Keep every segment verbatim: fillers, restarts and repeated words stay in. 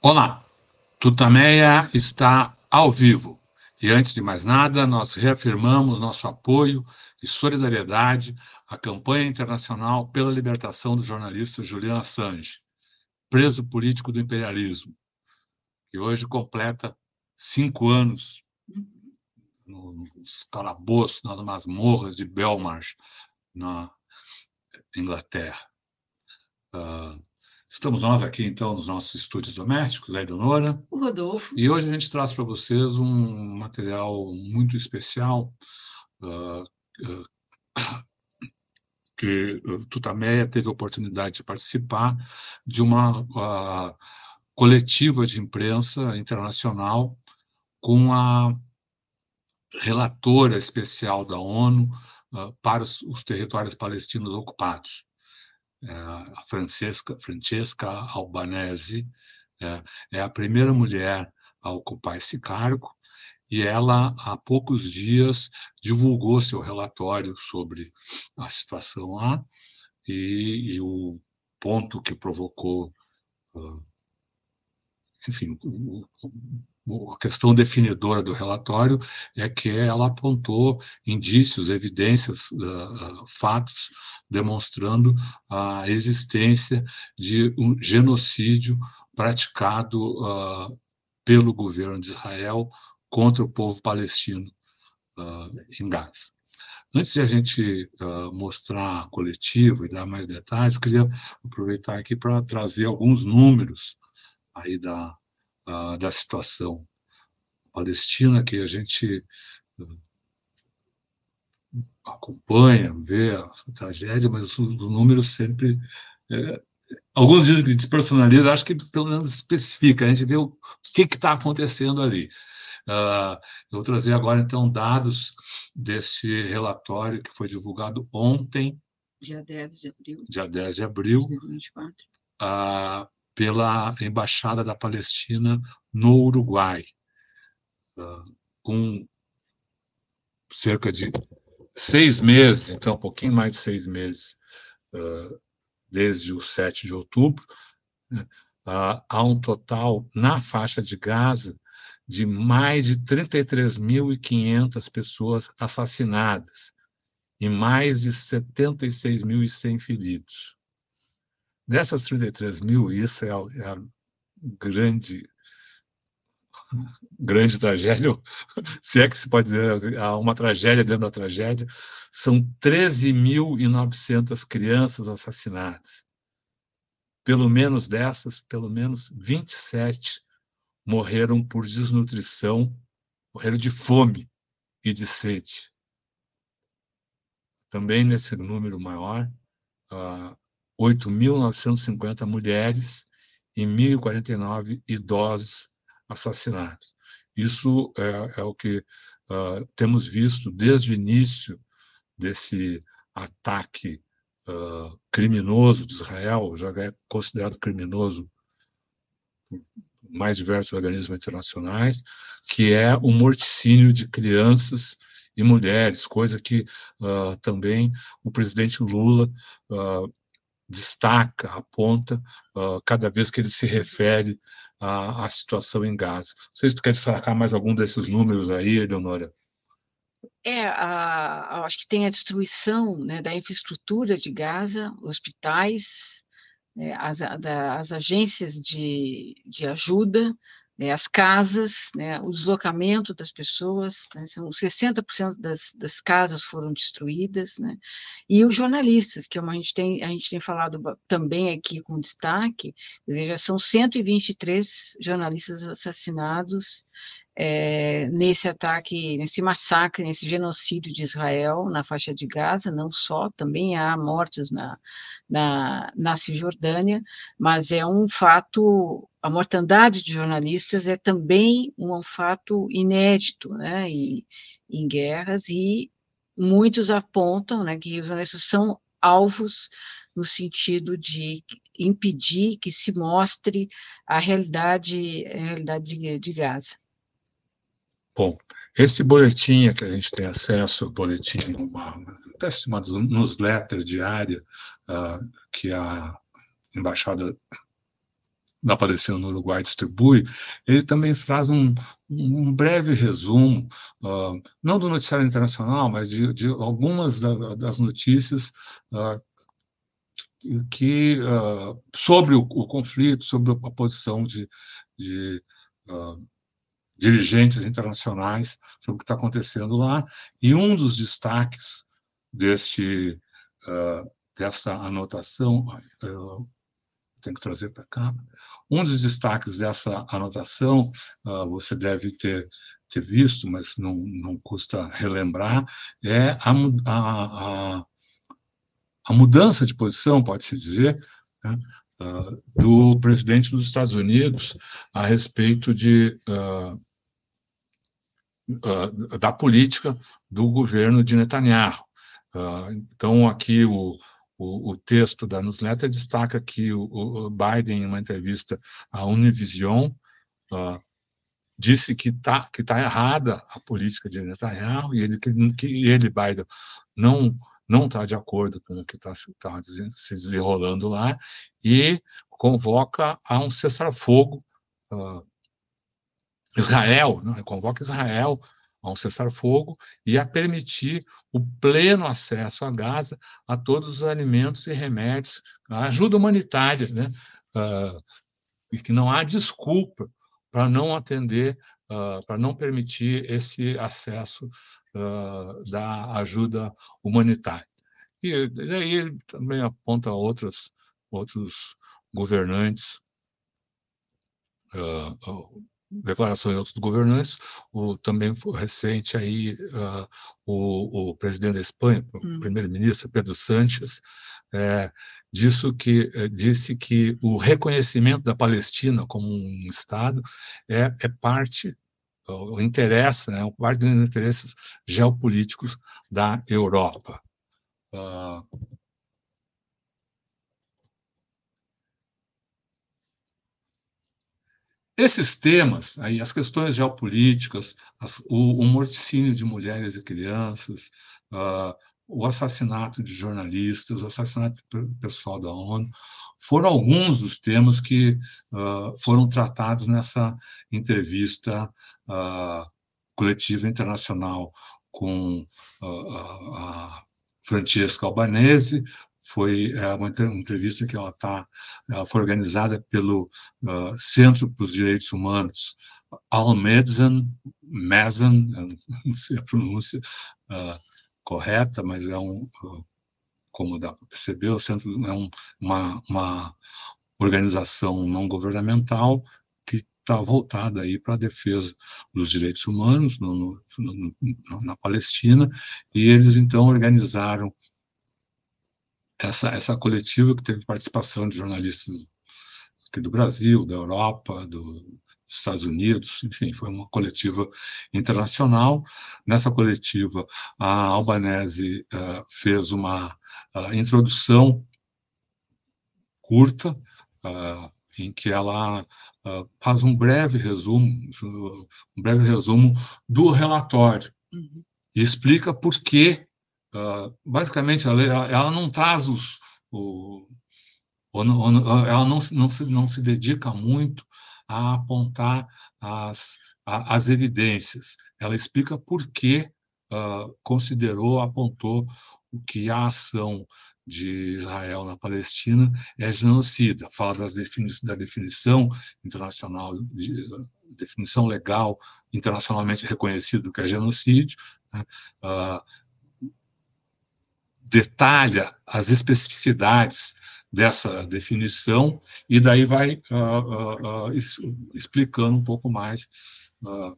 Olá, Tutameia está ao vivo. E antes de mais nada, nós reafirmamos nosso apoio e solidariedade à campanha internacional pela libertação do jornalista Julian Assange, preso político do imperialismo, que hoje completa cinco anos nos calabouços, nas masmorras de Belmarsh, na Inglaterra. Uh, Estamos nós aqui, então, nos nossos estúdios domésticos, a Eleonora. O Rodolfo. E hoje a gente traz para vocês um material muito especial, uh, uh, que uh, Tutameia teve a oportunidade de participar de uma uh, coletiva de imprensa internacional com a relatora especial da ONU uh, para os, os territórios palestinos ocupados, a Francesca, Francesca Albanese, é, é a primeira mulher a ocupar esse cargo, e ela, há poucos dias, divulgou seu relatório sobre a situação lá, e, e o ponto que provocou, enfim, o, o, a questão definidora do relatório é que ela apontou indícios, evidências, uh, fatos, demonstrando a existência de um genocídio praticado uh, pelo governo de Israel contra o povo palestino uh, em Gaza. Antes de a gente uh, mostrar a coletiva e dar mais detalhes, queria aproveitar aqui para trazer alguns números aí da, uh, da situação palestina, que a gente uh, acompanha, vê a tragédia, mas os números sempre... É, alguns dizem que despersonaliza, acho que pelo menos especifica, a gente vê o que está acontecendo ali. Uh, eu vou trazer agora, então, dados desse relatório que foi divulgado ontem, dia dez de abril, dia dez de abril, de dois mil e vinte e quatro. Uh, pela Embaixada da Palestina no Uruguai, uh, com cerca de seis meses, então um pouquinho mais de seis meses, uh, desde o sete de outubro, né, uh, há um total, na faixa de Gaza, de mais de trinta e três mil e quinhentas pessoas assassinadas e mais de setenta e seis mil e cem feridos. Dessas trinta e três mil, isso é a, é a grande, grande tragédia, se é que se pode dizer, há uma tragédia dentro da tragédia, são treze mil e novecentas crianças assassinadas. Pelo menos dessas, pelo menos vinte e sete morreram por desnutrição, morreram de fome e de sede. Também nesse número maior, uh, oito mil novecentas e cinquenta mulheres e mil e quarenta e nove idosos assassinados. Isso é, é o que uh, temos visto desde o início desse ataque uh, criminoso de Israel, já é considerado criminoso por mais diversos organismos internacionais, que é o morticínio de crianças e mulheres, coisa que uh, também o presidente Lula uh, destaca, aponta, uh, cada vez que ele se refere à, à situação em Gaza. Não sei se tu quer destacar mais algum desses números aí, Eleonora. É, a, a, acho que tem a destruição, né, da infraestrutura de Gaza, hospitais, né, as, da, as agências de, de ajuda, né, as casas, né, o deslocamento das pessoas, né, são sessenta por cento das, das casas foram destruídas, né, e os jornalistas, que é uma, a, gente tem, a gente tem falado também aqui com destaque, quer dizer, já são cento e vinte e três jornalistas assassinados é, nesse ataque, nesse massacre, nesse genocídio de Israel na faixa de Gaza, não só, também há mortos na, na, na Cisjordânia, mas é um fato, a mortandade de jornalistas é também um fato inédito, né, e, em guerras, e muitos apontam, né, que os jornalistas são alvos no sentido de impedir que se mostre a realidade, a realidade de, de Gaza. Bom, esse boletim que a gente tem acesso, o boletim, uma espécie de uma newsletter diária uh, que a Embaixada da Palestina no Uruguai distribui, ele também traz um, um breve resumo, uh, não do noticiário internacional, mas de, de algumas da, das notícias uh, que, uh, sobre o, o conflito, sobre a posição de, de uh, dirigentes internacionais, sobre o que está acontecendo lá. E um dos destaques deste, uh, dessa anotação, uh, tenho que trazer para cá. Um dos destaques dessa anotação, uh, você deve ter, ter visto, mas não, não custa relembrar, é a, a, a, a mudança de posição, pode-se dizer, né, uh, do presidente dos Estados Unidos a respeito de, uh, uh, da política do governo de Netanyahu. Uh, então, aqui o, O, o texto da newsletter destaca que o, o Biden, em uma entrevista à Univision, uh, disse que está que tá errada a política de Netanyahu e ele, que, que ele Biden, não não está de acordo com o que está tá se desenrolando lá e convoca a um cessar-fogo. Uh, Israel, né, convoca Israel a um cessar-fogo e a permitir o pleno acesso a Gaza a todos os alimentos e remédios, a ajuda humanitária, né? Uh, e que não há desculpa para não atender, uh, para não permitir esse acesso uh, da ajuda humanitária. E daí ele também aponta outros, outros governantes, uh, declarações de outros governantes, o, também recente aí uh, o, o presidente da Espanha, o primeiro-ministro Pedro Sánchez, é, disso que, é, disse que o reconhecimento da Palestina como um Estado é, é parte, ou interessa, né, parte dos interesses geopolíticos da Europa. Uh, Esses temas, aí, as questões geopolíticas, as, o, o morticínio de mulheres e crianças, uh, o assassinato de jornalistas, o assassinato do pessoal da ONU, foram alguns dos temas que uh, foram tratados nessa entrevista uh, coletiva internacional com uh, a Francesca Albanese. Foi é, uma entrevista que ela tá, ela foi organizada pelo uh, Centro para os Direitos Humanos, Al-Mezan, Mezan, não sei a pronúncia uh, correta, mas é um, uh, como dá para perceber, o Centro é um, uma, uma organização não governamental que está voltada aí para a defesa dos direitos humanos no, no, no, na Palestina, e eles então organizaram essa, essa coletiva que teve participação de jornalistas aqui do Brasil, da Europa, do, dos Estados Unidos, enfim, foi uma coletiva internacional. Nessa coletiva, a Albanese uh, fez uma uh, introdução curta, uh, em que ela uh, faz um breve resumo, um breve resumo do relatório, uhum, e explica por que, uh, basicamente, ela, ela não traz os, o, ou não, ou ela não, não, se, não se dedica muito a apontar as, a, as evidências. Ela explica por que uh, considerou, apontou que a ação de Israel na Palestina é genocida. Fala das defini da definição internacional, de, definição legal internacionalmente reconhecida do que é genocídio, né? uh, detalha as especificidades dessa definição, e daí vai uh, uh, uh, es, explicando um pouco mais uh,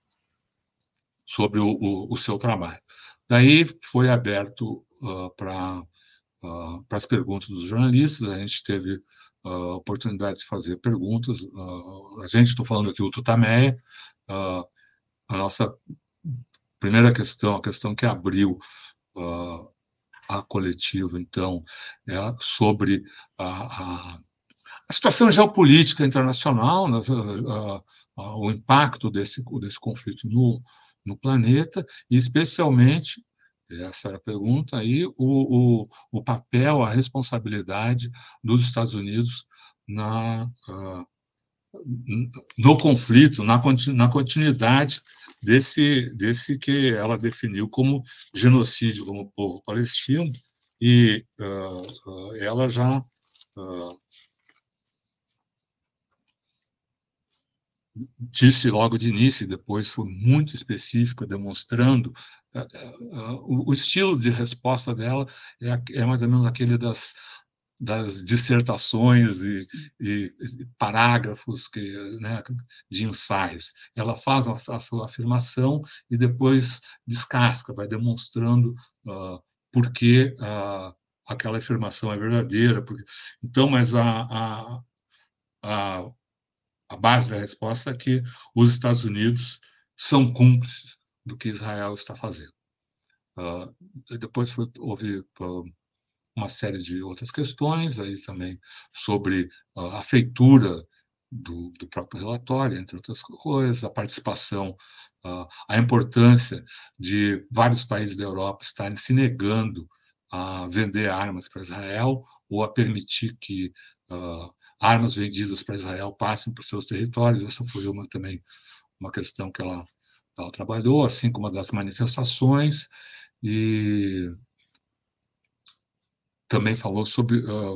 sobre o, o, o seu trabalho. Daí foi aberto uh, para uh, as perguntas dos jornalistas, a gente teve a uh, oportunidade de fazer perguntas, uh, a gente, estou falando aqui o Tutameia, uh, a nossa primeira questão, a questão que abriu uh, a coletiva, então, é sobre a, a, a situação geopolítica internacional, né, a, a, o impacto desse, desse conflito no, no planeta, e especialmente, essa era a pergunta aí, o, o, o papel, a responsabilidade dos Estados Unidos na, uh, no conflito, na, na continuidade desse, desse que ela definiu como genocídio como o povo palestino, e uh, ela já uh, disse logo de início, e depois foi muito específica, demonstrando uh, uh, o, o estilo de resposta dela é, é mais ou menos aquele das das dissertações e, e, e parágrafos que, né, de ensaios. Ela faz a, a sua afirmação e depois descasca, vai demonstrando uh, por que uh, aquela afirmação é verdadeira. Porque... Então, mas a, a, a, a base da resposta é que os Estados Unidos são cúmplices do que Israel está fazendo. Uh, depois foi, houve uh, uma série de outras questões, aí também sobre uh, a feitura do, do próprio relatório, entre outras coisas, a participação, uh, a importância de vários países da Europa estarem se negando a vender armas para Israel ou a permitir que uh, armas vendidas para Israel passem por seus territórios. Essa foi uma também uma questão que ela, ela trabalhou, assim como as das manifestações, e também falou sobre. Uh,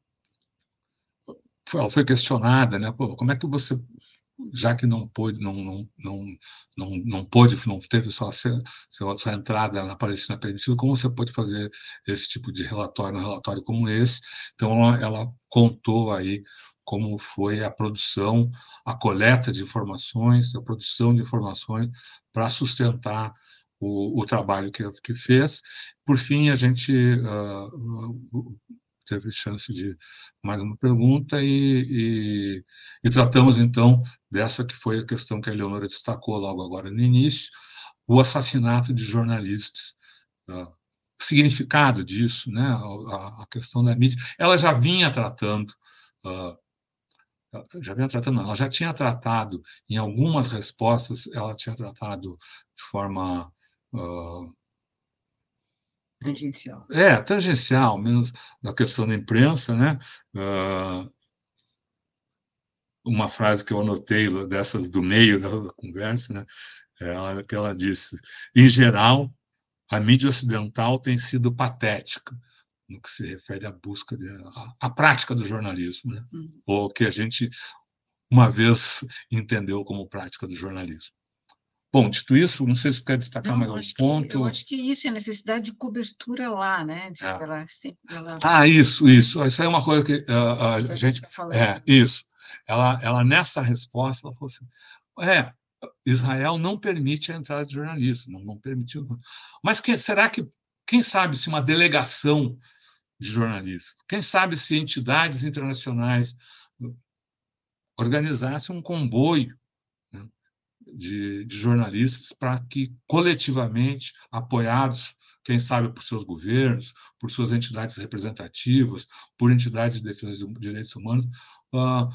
ela foi questionada, né? Pô, como é que você, já que não pôde, não, não, não, não, não pôde, não teve sua, sua, sua entrada na Palestina permitida, como você pode fazer esse tipo de relatório, um relatório como esse? Então, ela, ela contou aí como foi a produção, a coleta de informações, a produção de informações para sustentar o, o trabalho que, que fez. Por fim, a gente uh, teve chance de mais uma pergunta e, e, e tratamos, então, dessa que foi a questão que a Eleonora destacou logo agora no início, o assassinato de jornalistas. Uh, o significado disso, né, a, a questão da mídia, ela já vinha tratando, uh, já vinha tratando, ela já tinha tratado em algumas respostas, ela tinha tratado de forma uh, tangencial. É, tangencial, menos da questão da imprensa, né? Uh, uma frase que eu anotei dessas do meio da conversa, né? É que ela disse: em geral, a mídia ocidental tem sido patética no que se refere à busca de, à, à prática do jornalismo, né? Uhum. Ou que a gente uma vez entendeu como prática do jornalismo. Bom, dito isso, não sei se você quer destacar não, mais algum ponto. Que, eu acho que isso é a necessidade de cobertura lá, né? De é. ela, ela... Ah, isso, isso. Isso é uma coisa que uh, a, a gente. É, isso. Ela, ela, nessa resposta, ela falou assim: é, Israel não permite a entrada de jornalistas, não, não permitiu. Mas que, será que, quem sabe se uma delegação de jornalistas, quem sabe se entidades internacionais organizassem um comboio, né, de, de jornalistas para que, coletivamente, apoiados, quem sabe por seus governos, por suas entidades representativas, por entidades de defesa dos direitos humanos, uh,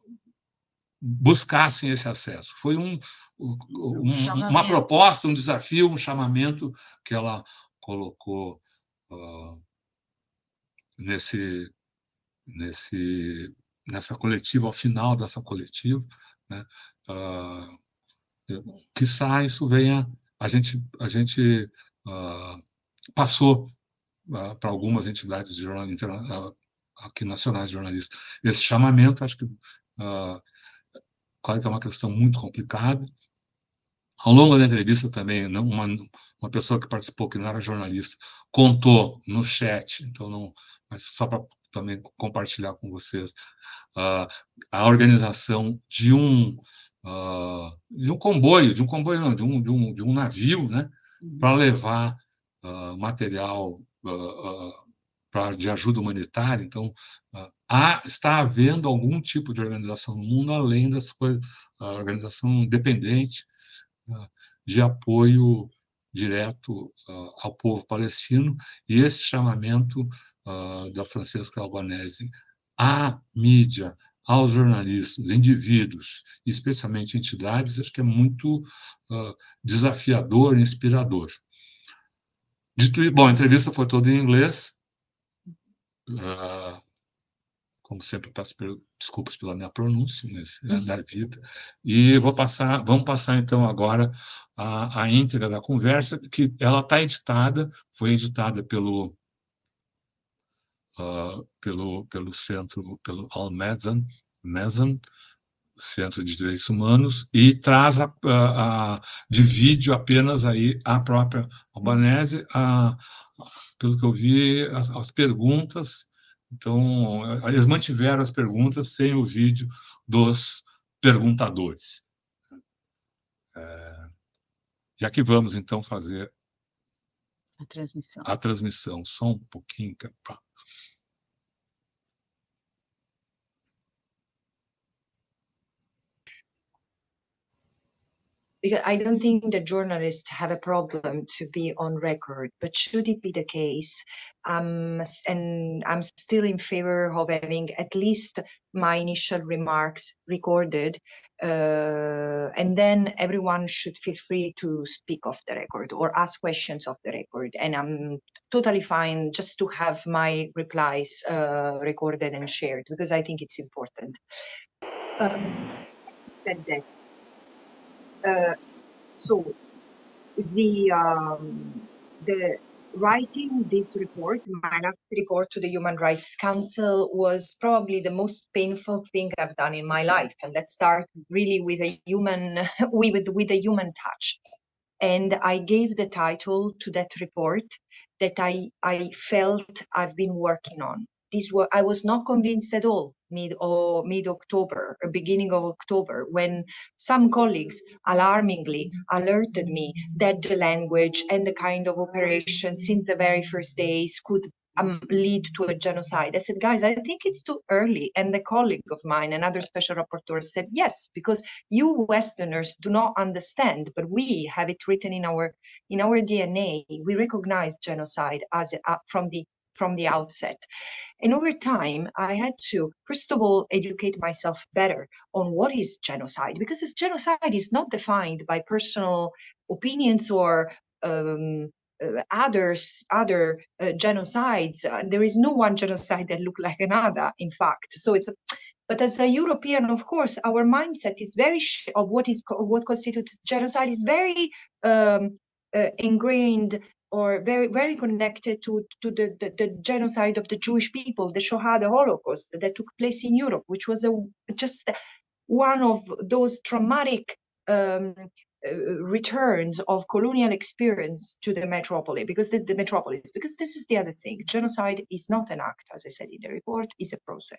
buscassem esse acesso. Foi um, um, uma proposta, um desafio, um chamamento que ela colocou uh, nesse, nesse, nessa coletiva, ao final dessa coletiva, né? Uh, quiçá isso venha, a gente, a gente uh, passou uh, para algumas entidades de jornalismo, uh, aqui nacionais de jornalistas, esse chamamento. Acho que, uh, claro que é uma questão muito complicada. Ao longo da entrevista também, não, uma, uma pessoa que participou, que não era jornalista, contou no chat, então não, mas só para também compartilhar com vocês, uh, a organização de um uh, de um comboio, de um comboio não, de um, de um, de um navio, né, para levar uh, material uh, uh, pra, de ajuda humanitária. Então, uh, há, está havendo algum tipo de organização no mundo, além das coisas, a organização independente uh, de apoio direto uh, ao povo palestino, e esse chamamento uh, da Francesca Albanese à mídia, aos jornalistas, indivíduos, especialmente entidades, acho que é muito uh, desafiador e inspirador. Dito isso, bom, a entrevista foi toda em inglês. Uh, como sempre, peço desculpas pela minha pronúncia, mas é da vida. E vou passar, vamos passar então agora a, a íntegra da conversa, que ela está editada, foi editada pelo uh, pelo pelo centro, pelo Al-Mezan, Mezan, Centro de Direitos Humanos, e traz a, a, a divide apenas aí a própria Albanese, a, pelo que eu vi, as, as perguntas. Então, eles mantiveram as perguntas sem o vídeo dos perguntadores. É, já que vamos, então, fazer a transmissão. A transmissão. Só um pouquinho. Pra... Because I don't think the journalists have a problem to be on record, but should it be the case, um, and I'm still in favor of having at least my initial remarks recorded, uh, and then everyone should feel free to speak off the record or ask questions off the record, and I'm totally fine just to have my replies uh, recorded and shared, because I think it's important. Um, said that. Uh, so the um, the writing this report, my last report to the Human Rights Council, was probably the most painful thing I've done in my life, and that started really with a human with with a human touch. And I gave the title to that report that I I felt I've been working on. This was, I was not convinced at all mid or mid October, or beginning of October, when some colleagues alarmingly alerted me that the language and the kind of operation since the very first days could um, lead to a genocide. I said, guys, I think it's too early. And the colleague of mine, another special rapporteur, said, yes, because you Westerners do not understand, but we have it written in our in our D N A. We recognize genocide as a, uh, from the from the outset. And over time, I had to, first of all, educate myself better on what is genocide, because this genocide is not defined by personal opinions or um, uh, others, other uh, genocides. Uh, there is no one genocide that look like another, in fact. So it's, a, but as a European, of course, our mindset is very sh- of what is of what constitutes genocide is very um, uh, ingrained or very, very connected to, to the, the, the genocide of the Jewish people, the Shoah, the Holocaust that took place in Europe, which was a, just one of those traumatic um, uh, returns of colonial experience to the metropolis, because the, the metropolis, because this is the other thing. Genocide is not an act, as I said in the report, is a process.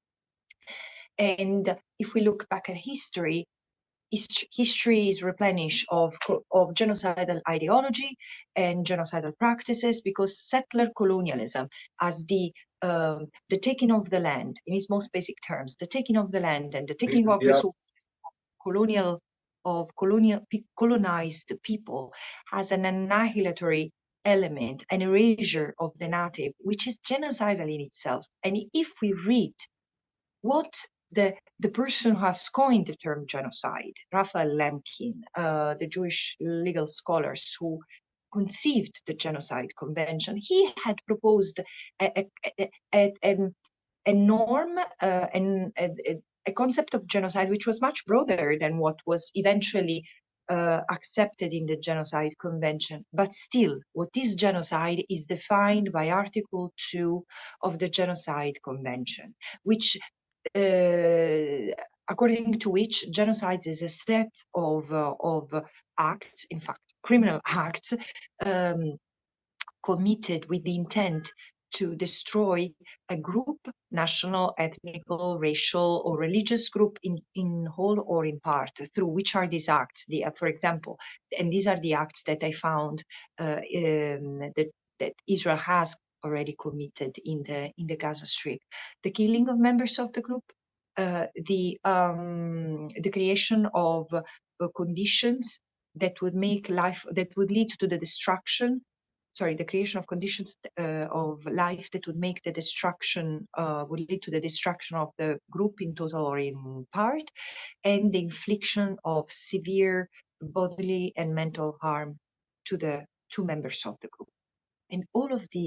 And if we look back at history, history is replenished of, of genocidal ideology and genocidal practices, because settler colonialism, as the um, the taking of the land in its most basic terms, the taking of the land and the taking of Yeah. resources of colonial of colonial colonized people, has an annihilatory element, an erasure of the native, which is genocidal in itself. And if we read what The, the person who has coined the term genocide, Raphael Lemkin, uh, the Jewish legal scholars who conceived the Genocide Convention, he had proposed a, a, a, a, a norm, uh, and a, a concept of genocide which was much broader than what was eventually uh, accepted in the Genocide Convention. But still, what is genocide is defined by Article two of the Genocide Convention, which Uh, according to which genocide is a set of uh, of acts, in fact, criminal acts, um, committed with the intent to destroy a group, national, ethnical, racial, or religious group in, in whole or in part. Through which are these acts? The, uh, for example, and these are the acts that I found uh, um, that, that Israel has already committed in the in the Gaza Strip: the killing of members of the group, uh, the um, the creation of uh, conditions that would make life that would lead to the destruction. Sorry, the creation of conditions uh, of life that would make the destruction uh, would lead to the destruction of the group in total or in part, and the infliction of severe bodily and mental harm to the two members of the group. And all of these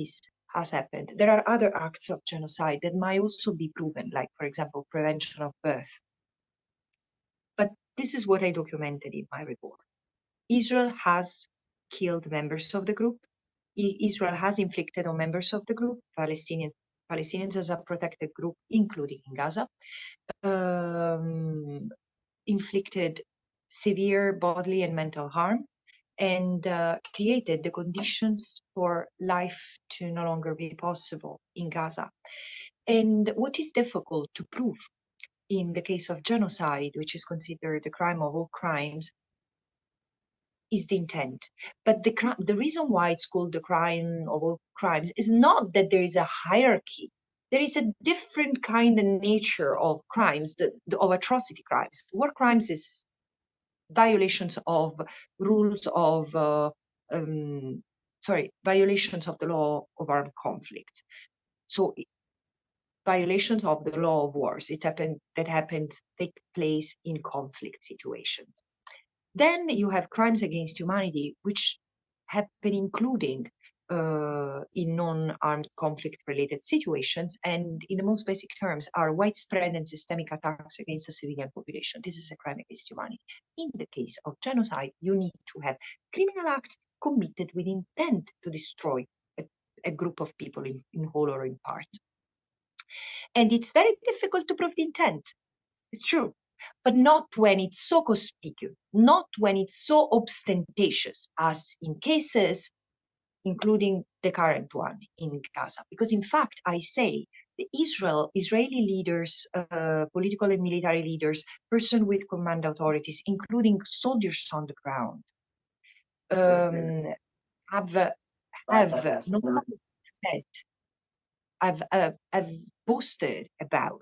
has happened. There are other acts of genocide that might also be proven, like, for example, prevention of birth. But this is what I documented in my report. Israel has killed members of the group. Israel has inflicted on members of the group, Palestinian, Palestinians as a protected group, including in Gaza, um, inflicted severe bodily and mental harm, and uh, created the conditions for life to no longer be possible in Gaza. And what is difficult to prove in the case of genocide, which is considered the crime of all crimes, is the intent. But the, the reason why it's called the crime of all crimes is not that there is a hierarchy. There is a different kind of nature of crimes, the, the, of atrocity crimes. War crimes is violations of rules of, uh, um, sorry, violations of the law of armed conflict. So violations of the law of wars, it happened, that happened, take place in conflict situations. Then you have crimes against humanity, which happen including uh, in non-armed conflict-related situations, and in the most basic terms are widespread and systemic attacks against the civilian population. This is a crime against humanity. In the case of genocide, you need to have criminal acts committed with intent to destroy a, a group of people in, in whole or in part. And it's very difficult to prove the intent. It's true. But not when it's so conspicuous, not when it's so ostentatious as in cases, including the current one in Gaza. Because in fact, I say, the Israel, Israeli leaders, uh, political and military leaders, person with command authorities, including soldiers on the ground, um, have, uh, have uh, not only said, have, uh, have boasted about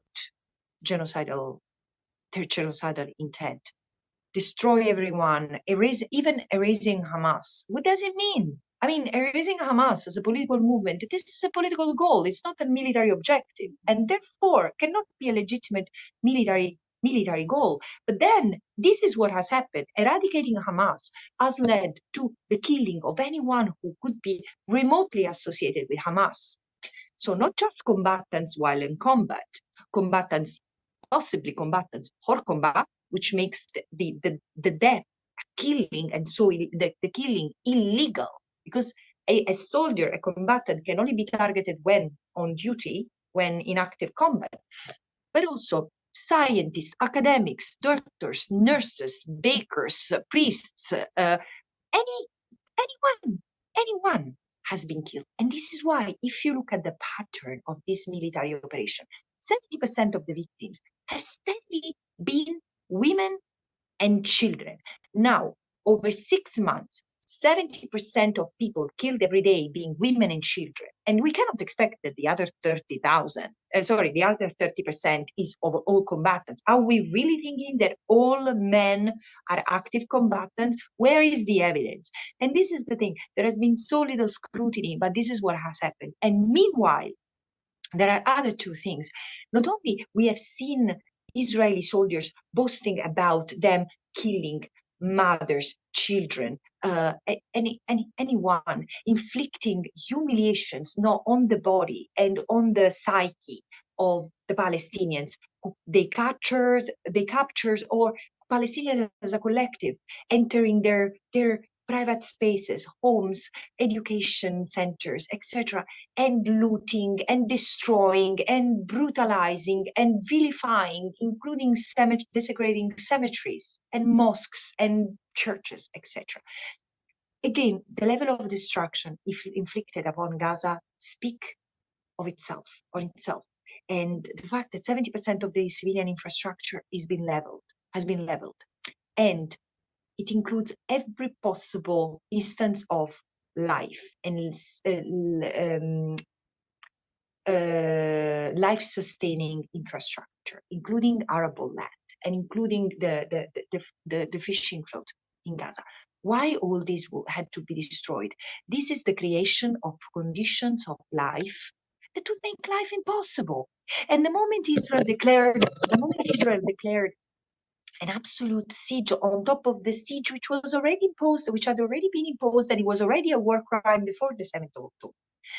genocidal their genocidal intent, destroy everyone, erase, even erasing Hamas. What does it mean? I mean, erasing Hamas as a political movement, this is a political goal. It's not a military objective, and therefore cannot be a legitimate military military goal. But then this is what has happened. Eradicating Hamas has led to the killing of anyone who could be remotely associated with Hamas. So not just combatants while in combat, combatants possibly combatants for combat, which makes the, the, the, the death, killing, and so the, the killing illegal, because a, a soldier, a combatant can only be targeted when on duty, when in active combat, but also scientists, academics, doctors, nurses, bakers, uh, priests, uh, any, anyone, anyone has been killed. And this is why, if you look at the pattern of this military operation, seventy percent of the victims have steadily been women and children. Now, over six months, seventy percent of people killed every day being women and children. And we cannot expect that the other thirty thousand, uh, sorry, the other thirty percent is of all combatants. Are we really thinking that all men are active combatants? Where is the evidence? And this is the thing. There has been so little scrutiny, but this is what has happened. And meanwhile, there are other two things. Not only we have seen Israeli soldiers boasting about them killing mothers, children, uh, any, any, anyone, inflicting humiliations not on the body and on the psyche of the Palestinians. They captured, they captured, or Palestinians as a collective, entering their their private spaces, homes, education centers, et cetera, and looting and destroying and brutalizing and vilifying, including cemet- desecrating cemeteries and mosques and churches, et cetera. Again, the level of destruction if inflicted upon Gaza speak of itself, on itself. And the fact that seventy percent of the civilian infrastructure is been leveled, has been leveled. And it includes every possible instance of life and uh, um, uh, life-sustaining infrastructure, including arable land and including the, the, the, the, the fishing float in Gaza. Why all this had to be destroyed? This is the creation of conditions of life that would make life impossible. And the moment Israel declared, the moment Israel declared an absolute siege on top of the siege which was already imposed, which had already been imposed, and it was already a war crime before the seventh of October.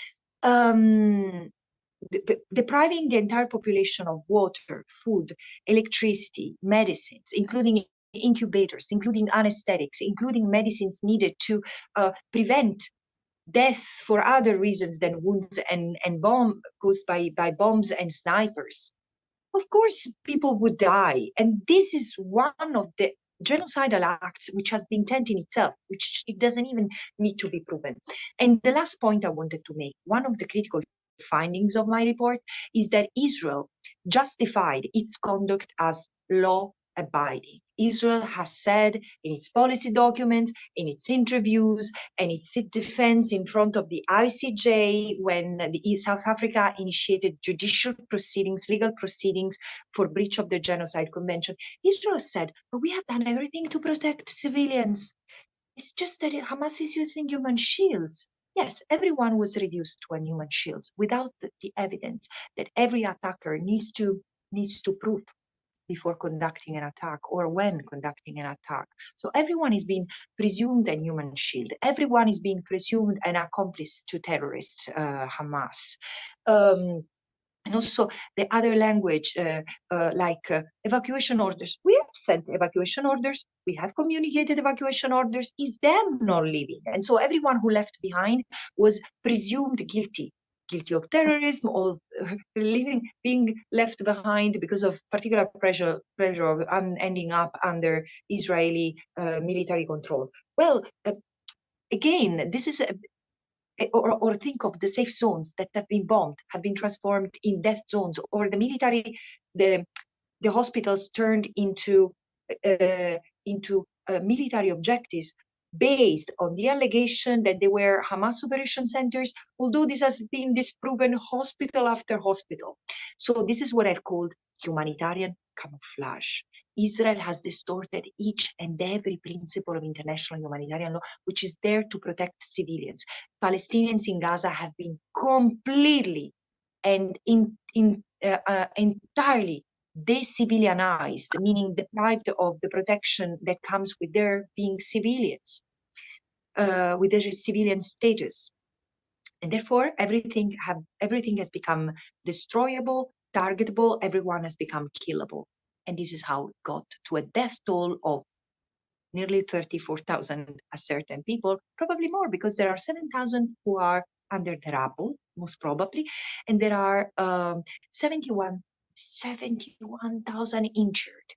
um, de depriving the entire population of water, food, electricity, medicines, including incubators, including anesthetics, including medicines needed to uh, prevent death for other reasons than wounds and, and bomb caused by, by bombs and snipers. Of course, people would die. And this is one of the genocidal acts which has the intent in itself, which it doesn't even need to be proven. And the last point I wanted to make, one of the critical findings of my report is that Israel justified its conduct as law-abiding. Israel has said in its policy documents, in its interviews, and its defense in front of the I C J when the South Africa initiated judicial proceedings, legal proceedings for breach of the Genocide Convention. Israel said, but we have done everything to protect civilians. It's just that Hamas is using human shields. Yes, everyone was reduced to human shields without the, the evidence that every attacker needs to needs to prove before conducting an attack or when conducting an attack. So everyone is being presumed a human shield. Everyone is being presumed an accomplice to terrorist uh, Hamas. Um, And also the other language, uh, uh, like uh, evacuation orders. We have sent evacuation orders. We have communicated evacuation orders. Is them not leaving? And so everyone who left behind was presumed guilty, guilty of terrorism or uh, living, being left behind because of particular pressure, pressure of um, ending up under Israeli uh, military control. Well, uh, again, this is a Or, or think of the safe zones that have been bombed, have been transformed in death zones, or the military, the the hospitals turned into uh, into uh, military objectives based on the allegation that they were Hamas operation centers, although this has been disproven hospital after hospital. So this is what I've called humanitarian camouflage. Israel has distorted each and every principle of international humanitarian law, which is there to protect civilians. Palestinians in Gaza have been completely and in, in, uh, uh, entirely de-civilianized, meaning deprived of the protection that comes with their being civilians, uh, with their civilian status. And therefore, everything, have, everything has become destroyable, targetable, everyone has become killable. And this is how it got to a death toll of nearly thirty-four thousand certain people, probably more, because there are seven thousand who are under the rubble, most probably, and there are um, seventy-one thousand injured.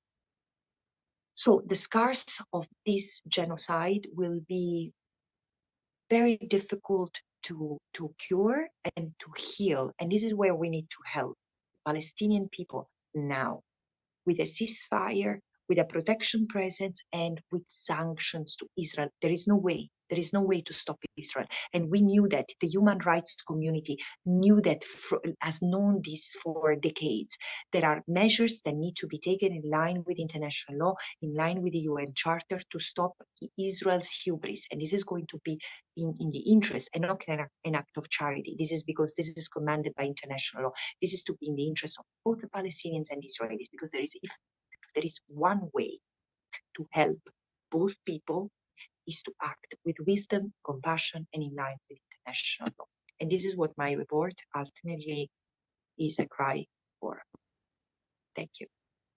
So the scars of this genocide will be very difficult to, to cure and to heal. And this is where we need to help Palestinian people now, with a ceasefire, with a protection presence, and with sanctions to Israel. There is no way, there is no way to stop Israel. And we knew that, the human rights community knew that, for, has known this for decades. There are measures that need to be taken in line with international law, in line with the U N Charter, to stop Israel's hubris. And this is going to be in, in the interest and not an, an act of charity. This is because this is commanded by international law. This is to be in the interest of both the Palestinians and Israelis, because there is, if If there is one way to help both people, is to act with wisdom, compassion, and in line with international law. And this is what my report ultimately is a cry for. Thank you.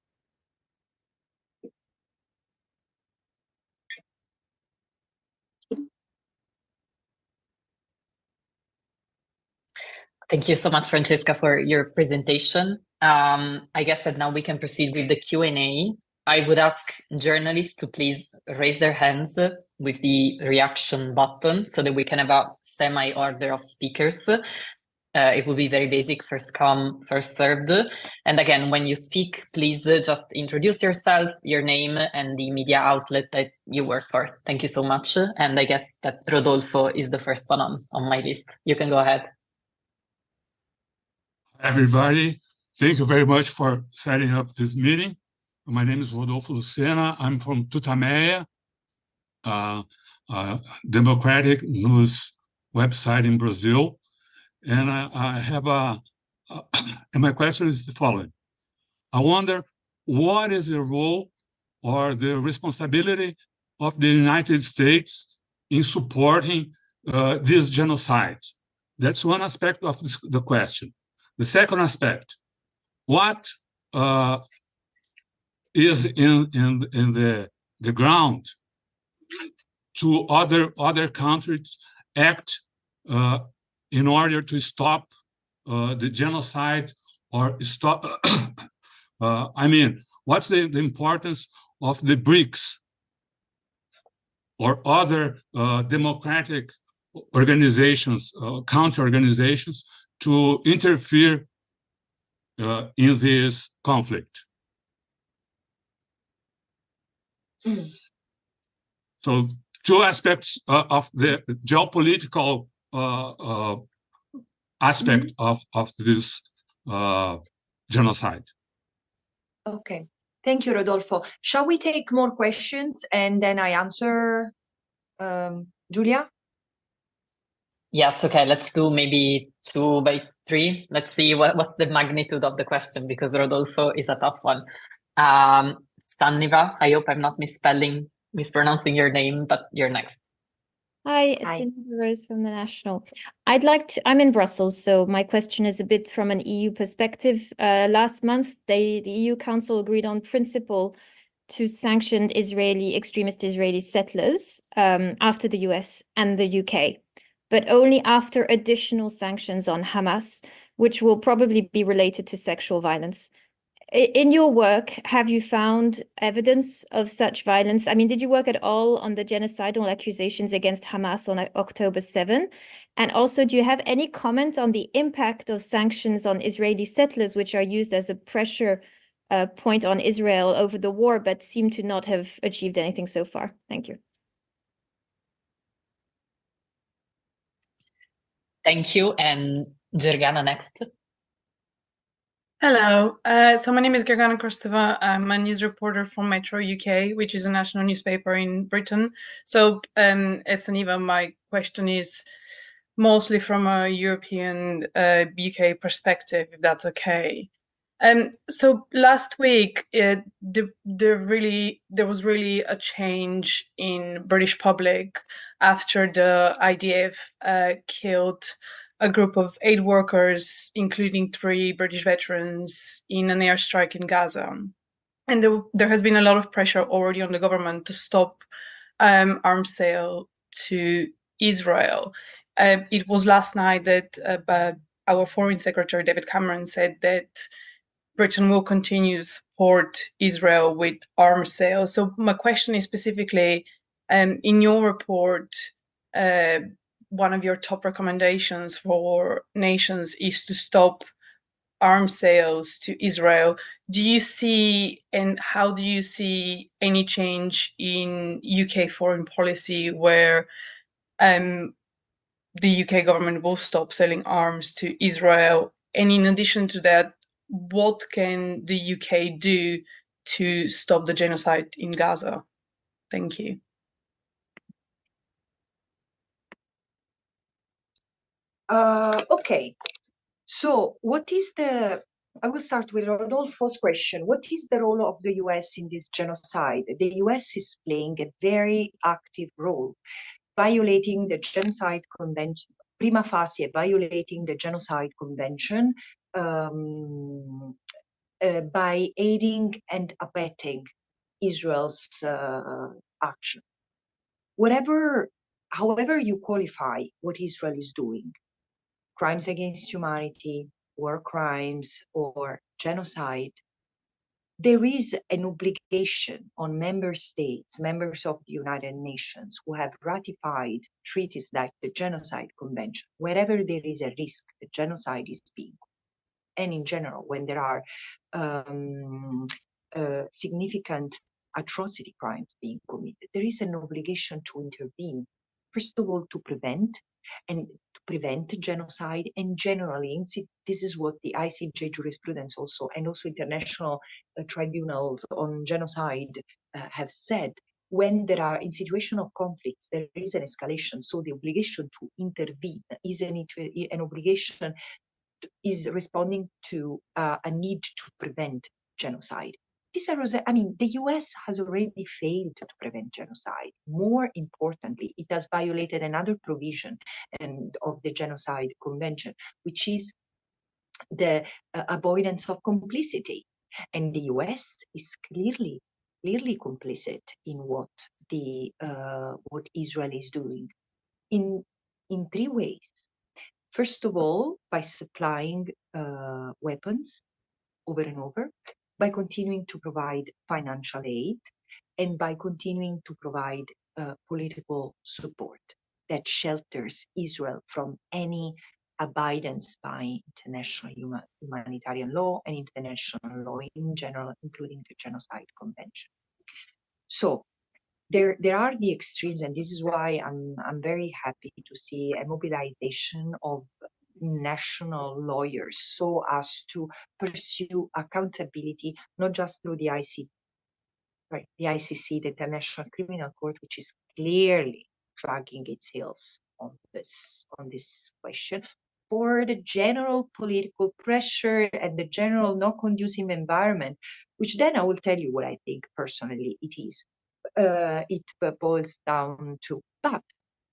Thank you so much, Francesca, for your presentation. Um, I guess that now we can proceed with the Q and A. I would ask journalists to please raise their hands with the reaction button so that we can have a semi-order of speakers. Uh, it will be very basic, first come, first served. And again, when you speak, please just introduce yourself, your name, and the media outlet that you work for. Thank you so much. And I guess that Rodolfo is the first one on, on my list. You can go ahead. Everybody, thank you very much for setting up this meeting. My name is Rodolfo Lucena. I'm from Tutameia, uh, uh, democratic news website in Brazil. And I, I have a, uh, and my question is the following. I wonder, what is the role or the responsibility of the United States in supporting uh, this genocide? that's one aspect of this, the question. The second aspect, what uh, is in, in, in the, the ground to other, other countries act uh, in order to stop uh, the genocide or stop, uh, I mean, what's the, the importance of the BRICS or other uh, democratic organizations, uh, counter organizations, to interfere uh, in this conflict? Mm. So two aspects uh, of the geopolitical uh, uh, aspect mm-hmm. of, of this uh, genocide. Okay, thank you, Rodolfo. Shall we take more questions and then I answer, um, Giulia? Yes, okay, let's do maybe two by three. Let's see what, what's the magnitude of the question, because Rodolfo is a tough one. Um, Sunniva, I hope I'm not misspelling, mispronouncing your name, but you're next. Hi, Hi. Sunniva Rose from The National. I'd like to, I'm in Brussels, so my question is a bit from an E U perspective. Uh, last month, they, the E U Council agreed on principle to sanction Israeli, extremist Israeli settlers um, after the U S and the U K, but only after additional sanctions on Hamas, which will probably be related to sexual violence. In your work, have you found evidence of such violence? I mean, did you work at all on the genocidal accusations against Hamas on October seventh? And also, do you have any comment on the impact of sanctions on Israeli settlers, which are used as a pressure uh, point on Israel over the war, but seem to not have achieved anything so far? Thank you. Thank you. And Gergana next. Hello, uh, so my name is Gergana Krsteva. I'm a news reporter from Metro U K, which is a national newspaper in Britain. So, um, as Sunniva, my question is mostly from a European uh, U K perspective, if that's okay. Um, so last week, it, the, the really there was really a change in British public after the I D F uh, killed a group of aid workers, including three British veterans, in an airstrike in Gaza. And there, there has been a lot of pressure already on the government to stop um, arms sale to Israel. Uh, it was last night that uh, our Foreign Secretary, David Cameron, said that Britain will continue to support Israel with arms sales. So my question is specifically, um, in your report, uh, one of your top recommendations for nations is to stop arms sales to Israel. Do you see, and how do you see any change in U K foreign policy where um, the U K government will stop selling arms to Israel? And in addition to that, what can the U K do to stop the genocide in Gaza? Thank you. Uh, okay, so what is the, I will start with Rodolfo's question. What is the role of the U S in this genocide? The U S is playing a very active role, violating the Genocide Convention, prima facie violating the Genocide Convention um, uh, by aiding and abetting Israel's uh, action. Whatever, however you qualify what Israel is doing, crimes against humanity, war crimes, or genocide, there is an obligation on member states, members of the United Nations, who have ratified treaties like the Genocide Convention. Wherever there is a risk that genocide is being, and in general, when there are um, uh, significant atrocity crimes being committed, there is an obligation to intervene. First of all, to prevent, and to prevent genocide, and generally, this is what the I C J jurisprudence also, and also international uh, tribunals on genocide uh, have said. When there are, in situation of conflicts, there is an escalation, so the obligation to intervene is an, an obligation, is responding to uh, a need to prevent genocide. These are, I mean, the U S has already failed to prevent genocide. More importantly, it has violated another provision and of the Genocide Convention, which is the uh, avoidance of complicity. And the U S is clearly, clearly complicit in what the uh, what Israel is doing in in three ways. First of all, by supplying uh, weapons over and over, by continuing to provide financial aid, and by continuing to provide uh, political support that shelters Israel from any abidance by international human, humanitarian law and international law in general, including the Genocide Convention. So there, there are the extremes, and this is why I'm, I'm very happy to see a mobilization of national lawyers so as to pursue accountability, not just through the I C, right, the I C C, the International Criminal Court, which is clearly dragging its heels on this on this question, for the general political pressure and the general not conducive environment, which then I will tell you what I think personally it is. Uh, it boils down to, but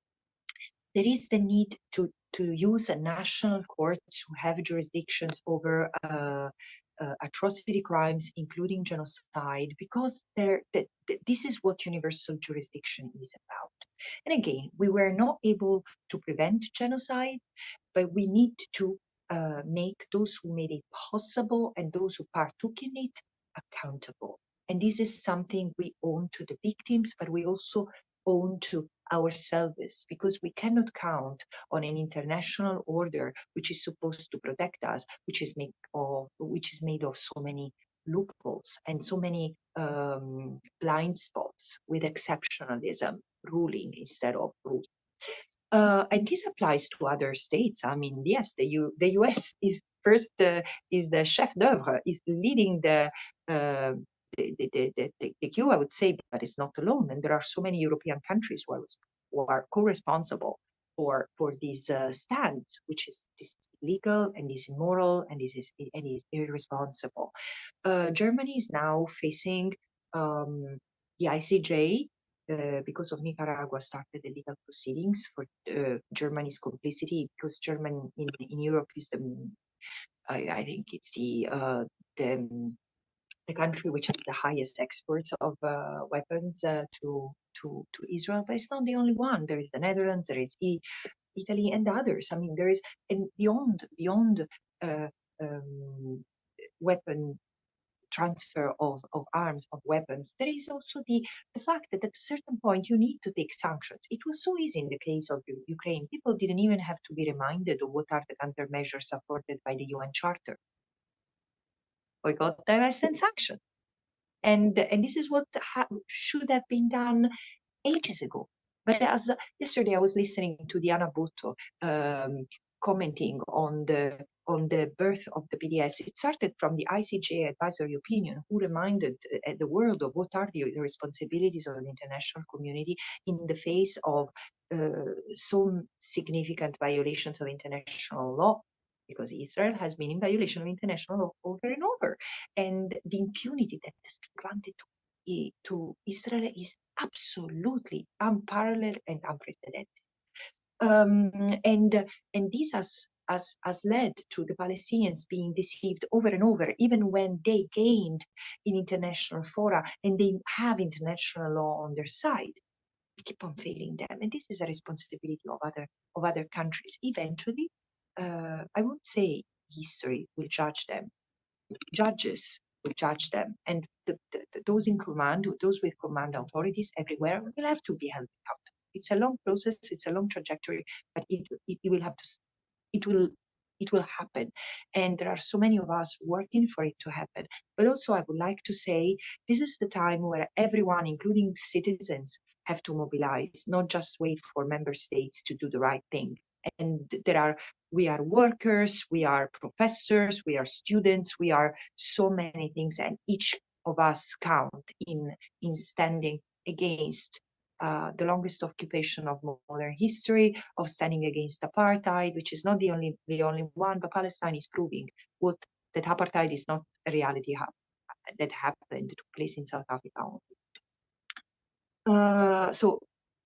there is the need to to use a national court to have jurisdictions over uh, uh, atrocity crimes, including genocide, because there, the, the, this is what universal jurisdiction is about. And again, we were not able to prevent genocide, but we need to uh, make those who made it possible and those who partook in it accountable. And this is something we own to the victims, but we also own to ourselves, because we cannot count on an international order which is supposed to protect us, which is made of which is made of so many loopholes and so many um, blind spots, with exceptionalism ruling instead of rule. Uh, and this applies to other states. I mean, yes, the U the U S is first uh, is the chef d'oeuvre, is leading the. Uh, The, the, the, the, the queue, I would say, but it's not alone. And there are so many European countries who are, who are co-responsible for, for this uh, stand, which is, is illegal and is immoral and is, is, and is irresponsible. Uh, Germany is now facing um, the I C J uh, because of Nicaragua started the legal proceedings for uh, Germany's complicity, because Germany in, in Europe is the, I, I think it's the, uh, the the country which has the highest exports of uh, weapons uh, to, to, to Israel, but it's not the only one. There is the Netherlands, there is e Italy, and others. I mean, there is, and beyond, beyond uh, um, weapon transfer of, of arms, of weapons, there is also the, the fact that at a certain point you need to take sanctions. It was so easy in the case of Ukraine. People didn't even have to be reminded of what are the countermeasures supported by the U N Charter. Boycott, divest, and sanction. And, and this is what ha should have been done ages ago. But as yesterday I was listening to Diana Butto um, commenting on the on the birth of the P D S. It started from the I C J advisory opinion, who reminded uh, the world of what are the responsibilities of the international community in the face of uh, so significant violations of international law, because Israel has been in violation of international law over and over. And the impunity that has been granted to, to Israel is absolutely unparalleled and unprecedented. Um, and, and this has, has, has led to the Palestinians being deceived over and over, even when they gained in international fora and they have international law on their side. We keep on failing them. And this is a responsibility of other, of other countries. Eventually, Uh, I won't say history will judge them. Judges will judge them, and the, the, the, those in command, those with command authorities everywhere, will have to be held accountable. It's a long process, it's a long trajectory, but it, it, it will have to, it will, it will happen. And there are so many of us working for it to happen. But also, I would like to say, this is the time where everyone, including citizens, have to mobilize, not just wait for member states to do the right thing. And there are, we are workers, we are professors, we are students, we are so many things, and each of us count in, in standing against uh, the longest occupation of modern history, of standing against apartheid, which is not the only, the only one, but Palestine is proving what, that apartheid is not a reality, that happened, took place in South Africa. Uh, so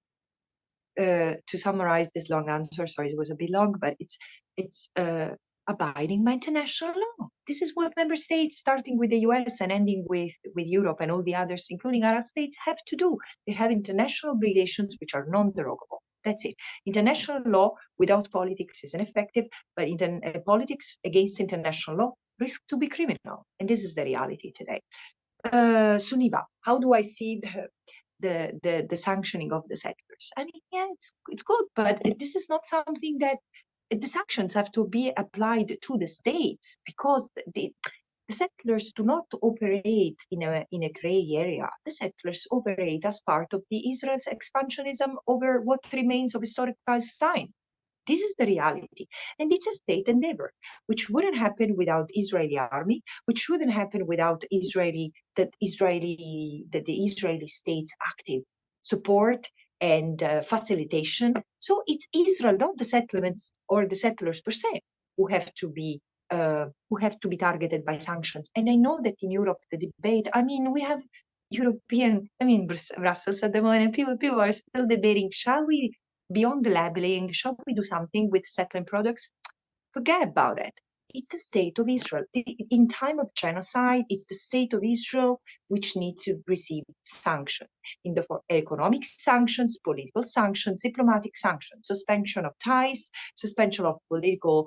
uh, to summarize this long answer, sorry, it was a bit long, but it's it's uh, abiding by international law. This is what member states, starting with the U S and ending with, with Europe and all the others, including Arab states, have to do. They have international obligations which are non-derogable. That's it. International law without politics is ineffective, but inter uh, politics against international law risk to be criminal. And this is the reality today. Uh, Suniva, how do I see the, the, the, the sanctioning of the sectors? I mean, yeah, it's, it's good, but this is not something that the sanctions have to be applied to the states, because the, the settlers do not operate in a, in a gray area. The settlers operate as part of the Israel's expansionism over what remains of historic Palestine. This is the reality. And it's a state endeavor, which wouldn't happen without Israeli army, which wouldn't happen without Israeli, that Israeli, that the Israeli state's active support and uh, facilitation. So it's Israel, not the settlements or the settlers per se, who have to be uh, who have to be targeted by sanctions. And I know that in Europe, the debate, I mean, we have European, I mean, Brussels at the moment, people, people are still debating, shall we, beyond the labeling, shall we do something with settlement products? Forget about it. It's the state of Israel. In time of genocide, it's the state of Israel which needs to receive sanctions in the form of economic sanctions, political sanctions, diplomatic sanctions, suspension of ties, suspension of political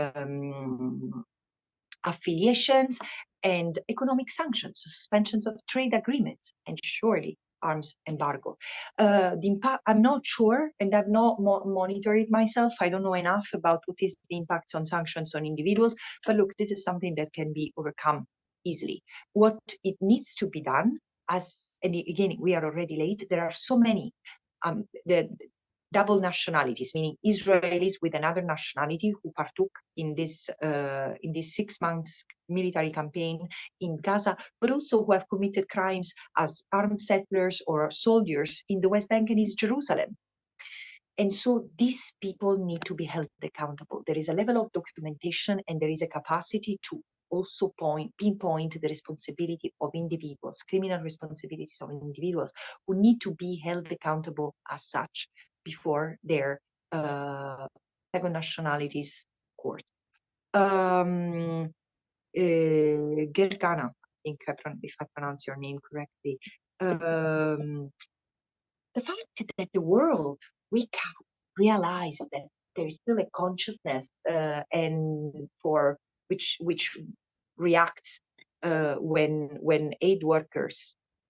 um, affiliations, and economic sanctions, suspensions of trade agreements, and surely arms embargo. Uh, the impact, I'm not sure, and I've not mo monitored it myself. I don't know enough about what is the impacts on sanctions on individuals, but look, this is something that can be overcome easily. What it needs to be done, as, and again, we are already late, there are so many, um, the, double nationalities, meaning Israelis with another nationality who partook in this uh, in this six months military campaign in Gaza, but also who have committed crimes as armed settlers or soldiers in the West Bank and East Jerusalem. And so these people need to be held accountable. There is a level of documentation and there is a capacity to also point, pinpoint the responsibility of individuals, criminal responsibilities of individuals who need to be held accountable as such before their uh, second nationalities court. Um, uh, Gergana, I think if I pronounce your name correctly, um, the fact that the world wake up, realize that there is still a consciousness uh, and for which which reacts uh, when when aid workers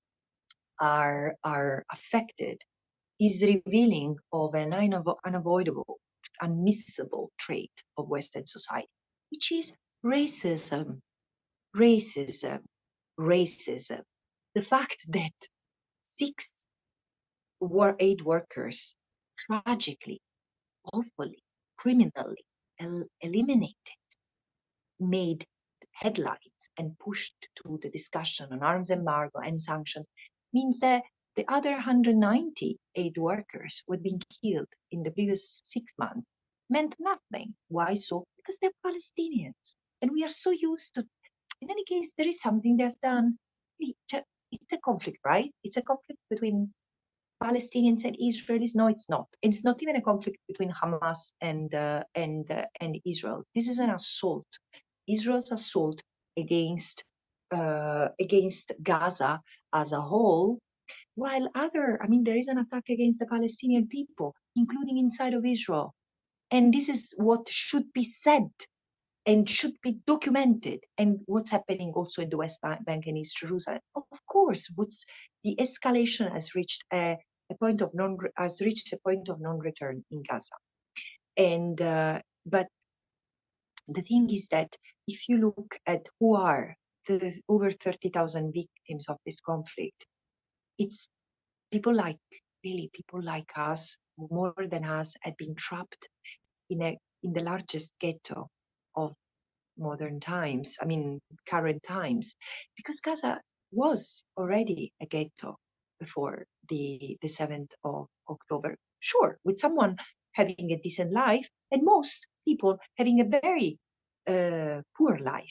are are affected is revealing of an unavoidable, unmissable trait of Western society, which is racism, racism, racism. The fact that six war aid workers tragically, awfully, criminally el eliminated, made headlines and pushed to the discussion on arms embargo and sanctions, means that the other one hundred ninety aid workers who had been killed in the previous six months meant nothing. Why so? Because they're Palestinians. And we are so used to, in any case, there is something they've done. It's a conflict, right? It's a conflict between Palestinians and Israelis. No, it's not. It's not even a conflict between Hamas and uh, and uh, and Israel. This is an assault. Israel's assault against uh, against Gaza as a whole, while other, I mean, there is an attack against the Palestinian people, including inside of Israel. And this is what should be said and should be documented, and what's happening also in the West Bank and East Jerusalem. Of course, what's the escalation has reached a, a point of non has reached a point of non-return in Gaza. And uh, but the thing is that if you look at who are the over thirty thousand victims of this conflict, it's people like, really people like us, who more than us, had been trapped in a in the largest ghetto of modern times, I mean current times, because Gaza was already a ghetto before the the seventh of October. Sure, with someone having a decent life and most people having a very uh, poor life.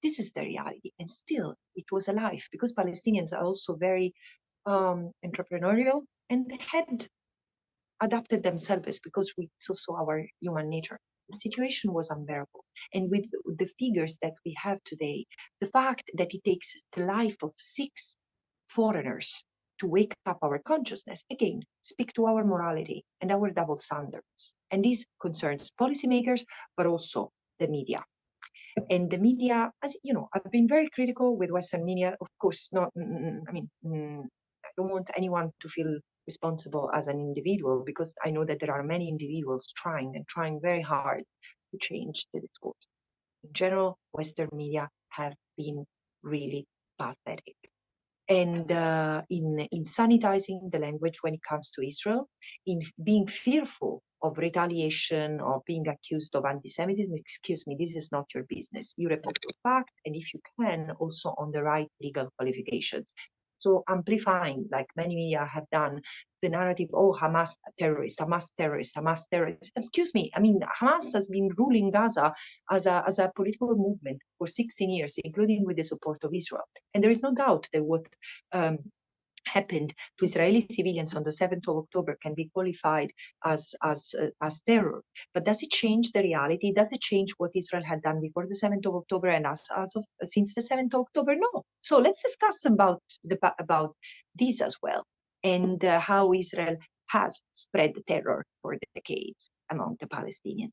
This is the reality. And still, it was alive because Palestinians are also very um, entrepreneurial and had adapted themselves because we it's also our human nature. The situation was unbearable. And with the figures that we have today, the fact that it takes the life of six foreigners to wake up our consciousness, again, speak to our morality and our double standards. And this concerns policymakers, but also the media. And the media, as you know, I've been very critical with Western media. Of course, not, I mean, I don't want anyone to feel responsible as an individual, because I know that there are many individuals trying and trying very hard to change the discourse. In general, Western media have been really pathetic. And uh, in, in sanitizing the language when it comes to Israel, in being fearful of retaliation, of being accused of anti-Semitism, excuse me, this is not your business. You report the fact, and if you can, also on the right legal qualifications. So amplifying, like many media have done, the narrative, oh, Hamas terrorist, Hamas terrorist, Hamas terrorist. Excuse me, I mean, Hamas has been ruling Gaza as a, as a political movement for sixteen years, including with the support of Israel. And there is no doubt that what um, happened to Israeli civilians on the seventh of October can be qualified as, as, uh, as terror. But does it change the reality? Does it change what Israel had done before the seventh of October and as, as of since the seventh of October? No. So let's discuss about, the, about this as well, and uh, how Israel has spread the terror for decades among the Palestinians.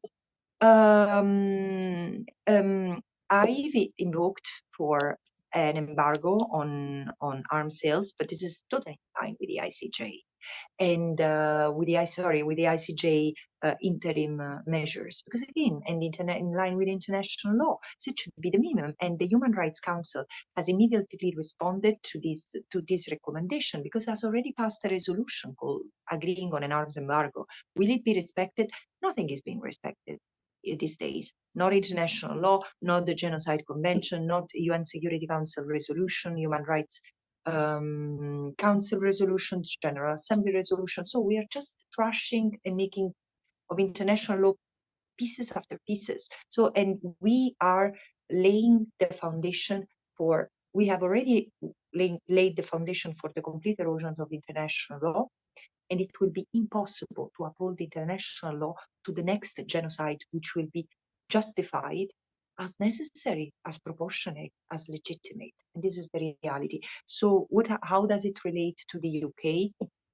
Um, um, I've invoked for an embargo on, on arms sales, but this is totally in line with the I C J and uh, with the sorry with the I C J uh, interim uh, measures, because again, and in line with international law, so it should be the minimum. And the Human Rights Council has immediately responded to this to this recommendation, because has already passed a resolution called agreeing on an arms embargo. Will it be respected? Nothing is being respected these days. Not international law, not the Genocide Convention, not U N Security Council resolution, Human Rights um, Council resolutions, General Assembly resolutions. So we are just trashing and making of international law pieces after pieces. So, and we are laying the foundation for, we have already laid, laid the foundation for the complete erosion of international law. And it will be impossible to uphold international law to the next genocide, which will be justified as necessary, as proportionate, as legitimate. And this is the reality. So what, how does it relate to the U K?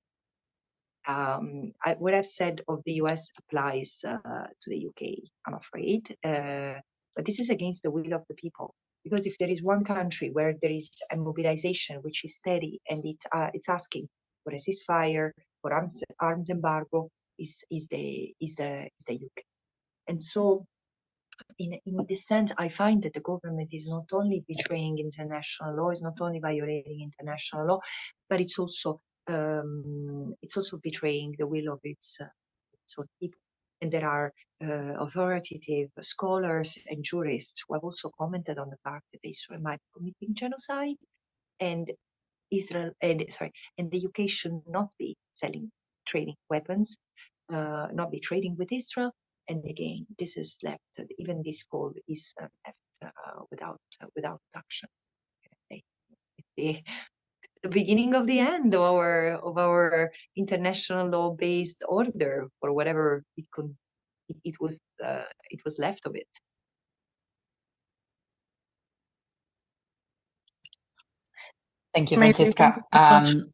Um, I, what I've said of the U S applies uh, to the U K, I'm afraid. Uh, but this is against the will of the people. Because if there is one country where there is a mobilization which is steady and it's, uh, it's asking for a ceasefire, for arms, arms embargo, is, is, the, is, the, is the U K. And so in, in this sense, I find that the government is not only betraying international law, is not only violating international law, but it's also um, it's also betraying the will of its, uh, its own people. And there are uh, authoritative scholars and jurists who have also commented on the fact that Israel might be committing genocide, and Israel and sorry, and the U K should not be selling, trading weapons, uh, not be trading with Israel. And again, this is left. Even this call is uh, left uh, without uh, without action. It's the, the beginning of the end of our of our international law-based order, or whatever it could it, it was uh, it was left of it. Thank you, Maybe Francesca. Um,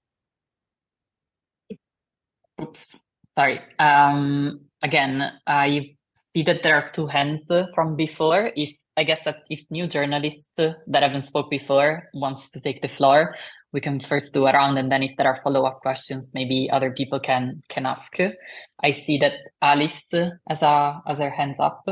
oops, sorry. Um, again, I see that there are two hands from before. If I guess that if new journalists that haven't spoke before wants to take the floor, we can first do a round, and then if there are follow-up questions, maybe other people can can ask. I see that Alice has a has her hands up.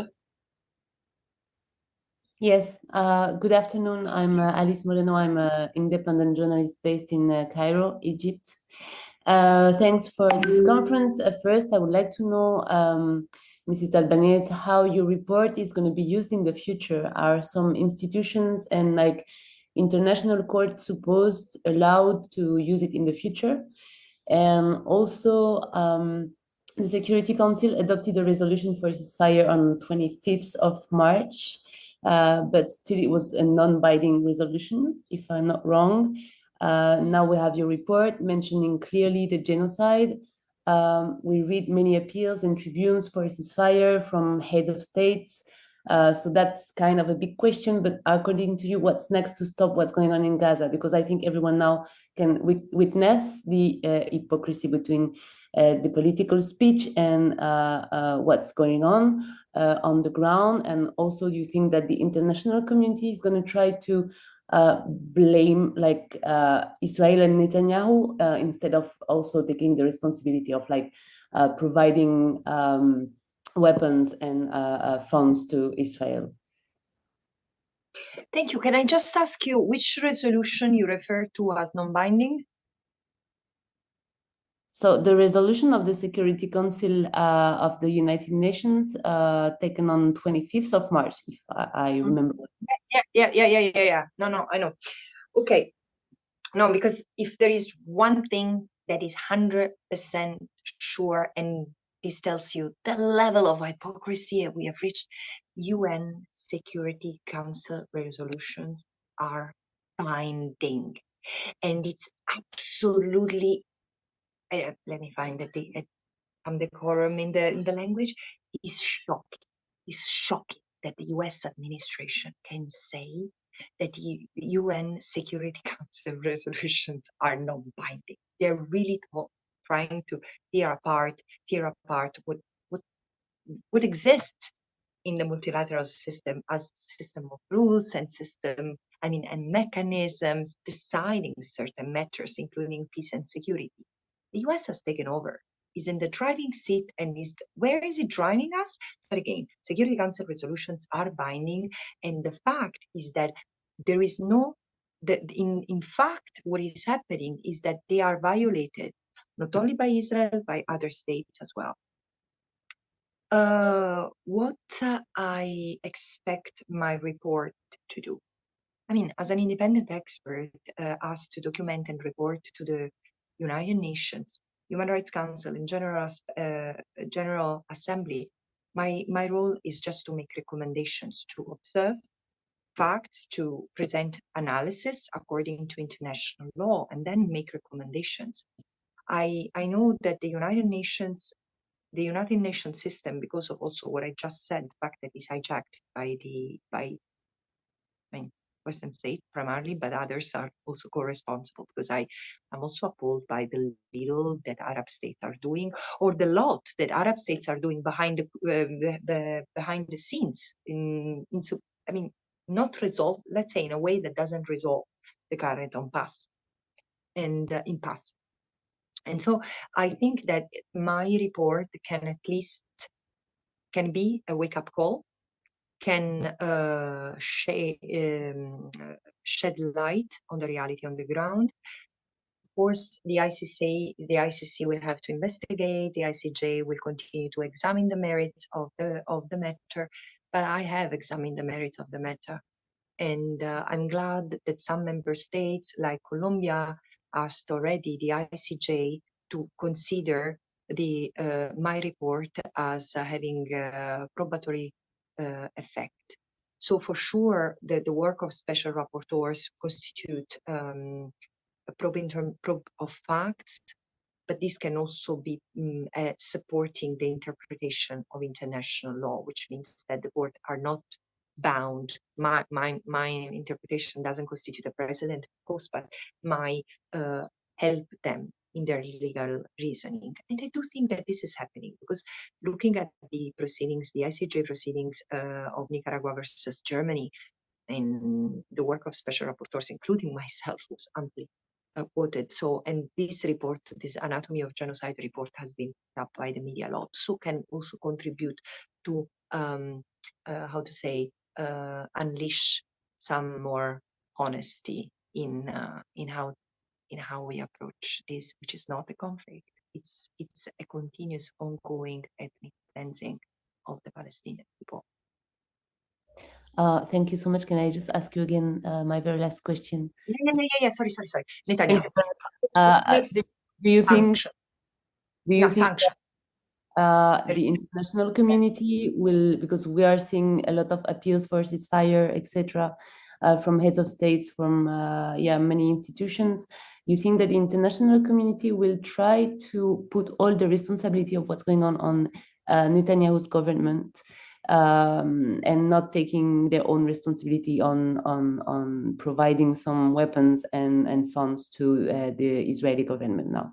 Yes, uh, good afternoon. I'm uh, Alice Moreno. I'm an independent journalist based in uh, Cairo, Egypt. Uh, thanks for this conference. Uh, first, I would like to know, um, Missus Albanese, how your report is going to be used in the future. Are some institutions and like international courts supposed, allowed to use it in the future? And also, um, the Security Council adopted a resolution for ceasefire on twenty-fifth of March. uh, but still it was a non-binding resolution, if I'm not wrong. Uh, now we have your report mentioning clearly the genocide. Um, we read many appeals and tribunes for a ceasefire from heads of states. Uh, so that's kind of a big question, but according to you, what's next to stop what's going on in Gaza? Because I think everyone now can w- witness the uh, hypocrisy between uh, the political speech and uh, uh, what's going on uh, on the ground. And also, do you think that the international community is going to try to uh, blame like uh, Israel and Netanyahu uh, instead of also taking the responsibility of like uh, providing um, weapons and uh, uh, funds to Israel? Thank you. Can I just ask you which resolution you refer to as non-binding? So the resolution of the Security Council uh, of the United Nations uh, taken on twenty-fifth of March, if I, I remember. Yeah, yeah, yeah, yeah, yeah, yeah. No, no, I know. Okay. No, because if there is one thing that is one hundred percent sure, and this tells you the level of hypocrisy we have reached, U N Security Council resolutions are binding. And it's absolutely, uh, let me find the, uh, um, decorum in the, in the language, is shocking. It's shocking that the U S administration can say that the U N Security Council resolutions are non-binding. They're really trying to tear apart, tear apart what what what exists in the multilateral system as system of rules and system, I mean, and mechanisms deciding certain matters, including peace and security. The U S has taken over, is in the driving seat, and is where is it driving us? But again, Security Council resolutions are binding, and the fact is that there is no, that in, in fact, what is happening is that they are violated, not only by Israel, by other states as well. Uh, what uh, I expect my report to do. I mean, as an independent expert uh, asked to document and report to the United Nations, Human Rights Council, and General, uh, General Assembly, my, my role is just to make recommendations, to observe facts, to present analysis according to international law, and then make recommendations. I, I know that the United Nations the United Nations system, because of also what I just said, the fact that it's hijacked by the by I mean, Western states primarily, but others are also co-responsible, because I am also appalled by the little that Arab states are doing, or the lot that Arab states are doing behind the, uh, the behind the scenes. In, in I mean, not resolve. Let's say in a way that doesn't resolve the current impasse and uh, impasse. And so I think that my report can at least can be a wake-up call, can uh, sh- um, shed light on the reality on the ground. Of course, the I C C, the I C C will have to investigate. The I C J will continue to examine the merits of the of the matter. But I have examined the merits of the matter, and uh, I'm glad that some member states, like Colombia, asked already the I C J to consider the uh, my report as uh, having uh, probatory uh, effect. So for sure, the, the work of special rapporteurs constitute um, a probe, in term, probe of facts, but this can also be um, uh, supporting the interpretation of international law, which means that the court are not bound. My, my, my interpretation doesn't constitute a precedent, of course, but my uh, help them in their legal reasoning. And I do think that this is happening, because looking at the proceedings, the I C J proceedings uh, of Nicaragua versus Germany, and the work of special rapporteurs, including myself, was amply uh, quoted. So, and this report, this Anatomy of Genocide report, has been picked up by the media a lot, so can also contribute to, um, uh, how to say, uh, unleash some more honesty in uh, in how in how we approach this, which is not a conflict. It's it's a continuous, ongoing ethnic cleansing of the Palestinian people. Uh, thank you so much. Can I just ask you again uh, my very last question? Yeah, yeah, yeah, yeah. Sorry, sorry, sorry. Netanyahu. Uh, do, do you think? Do you Sanction. think? Yeah, sanction. Uh, the international community will, because we are seeing a lot of appeals for ceasefire, et cetera, uh, from heads of states, from uh, yeah many institutions. You think that the international community will try to put all the responsibility of what's going on on uh, Netanyahu's government, um, and not taking their own responsibility on on on providing some weapons and and funds to uh, the Israeli government now?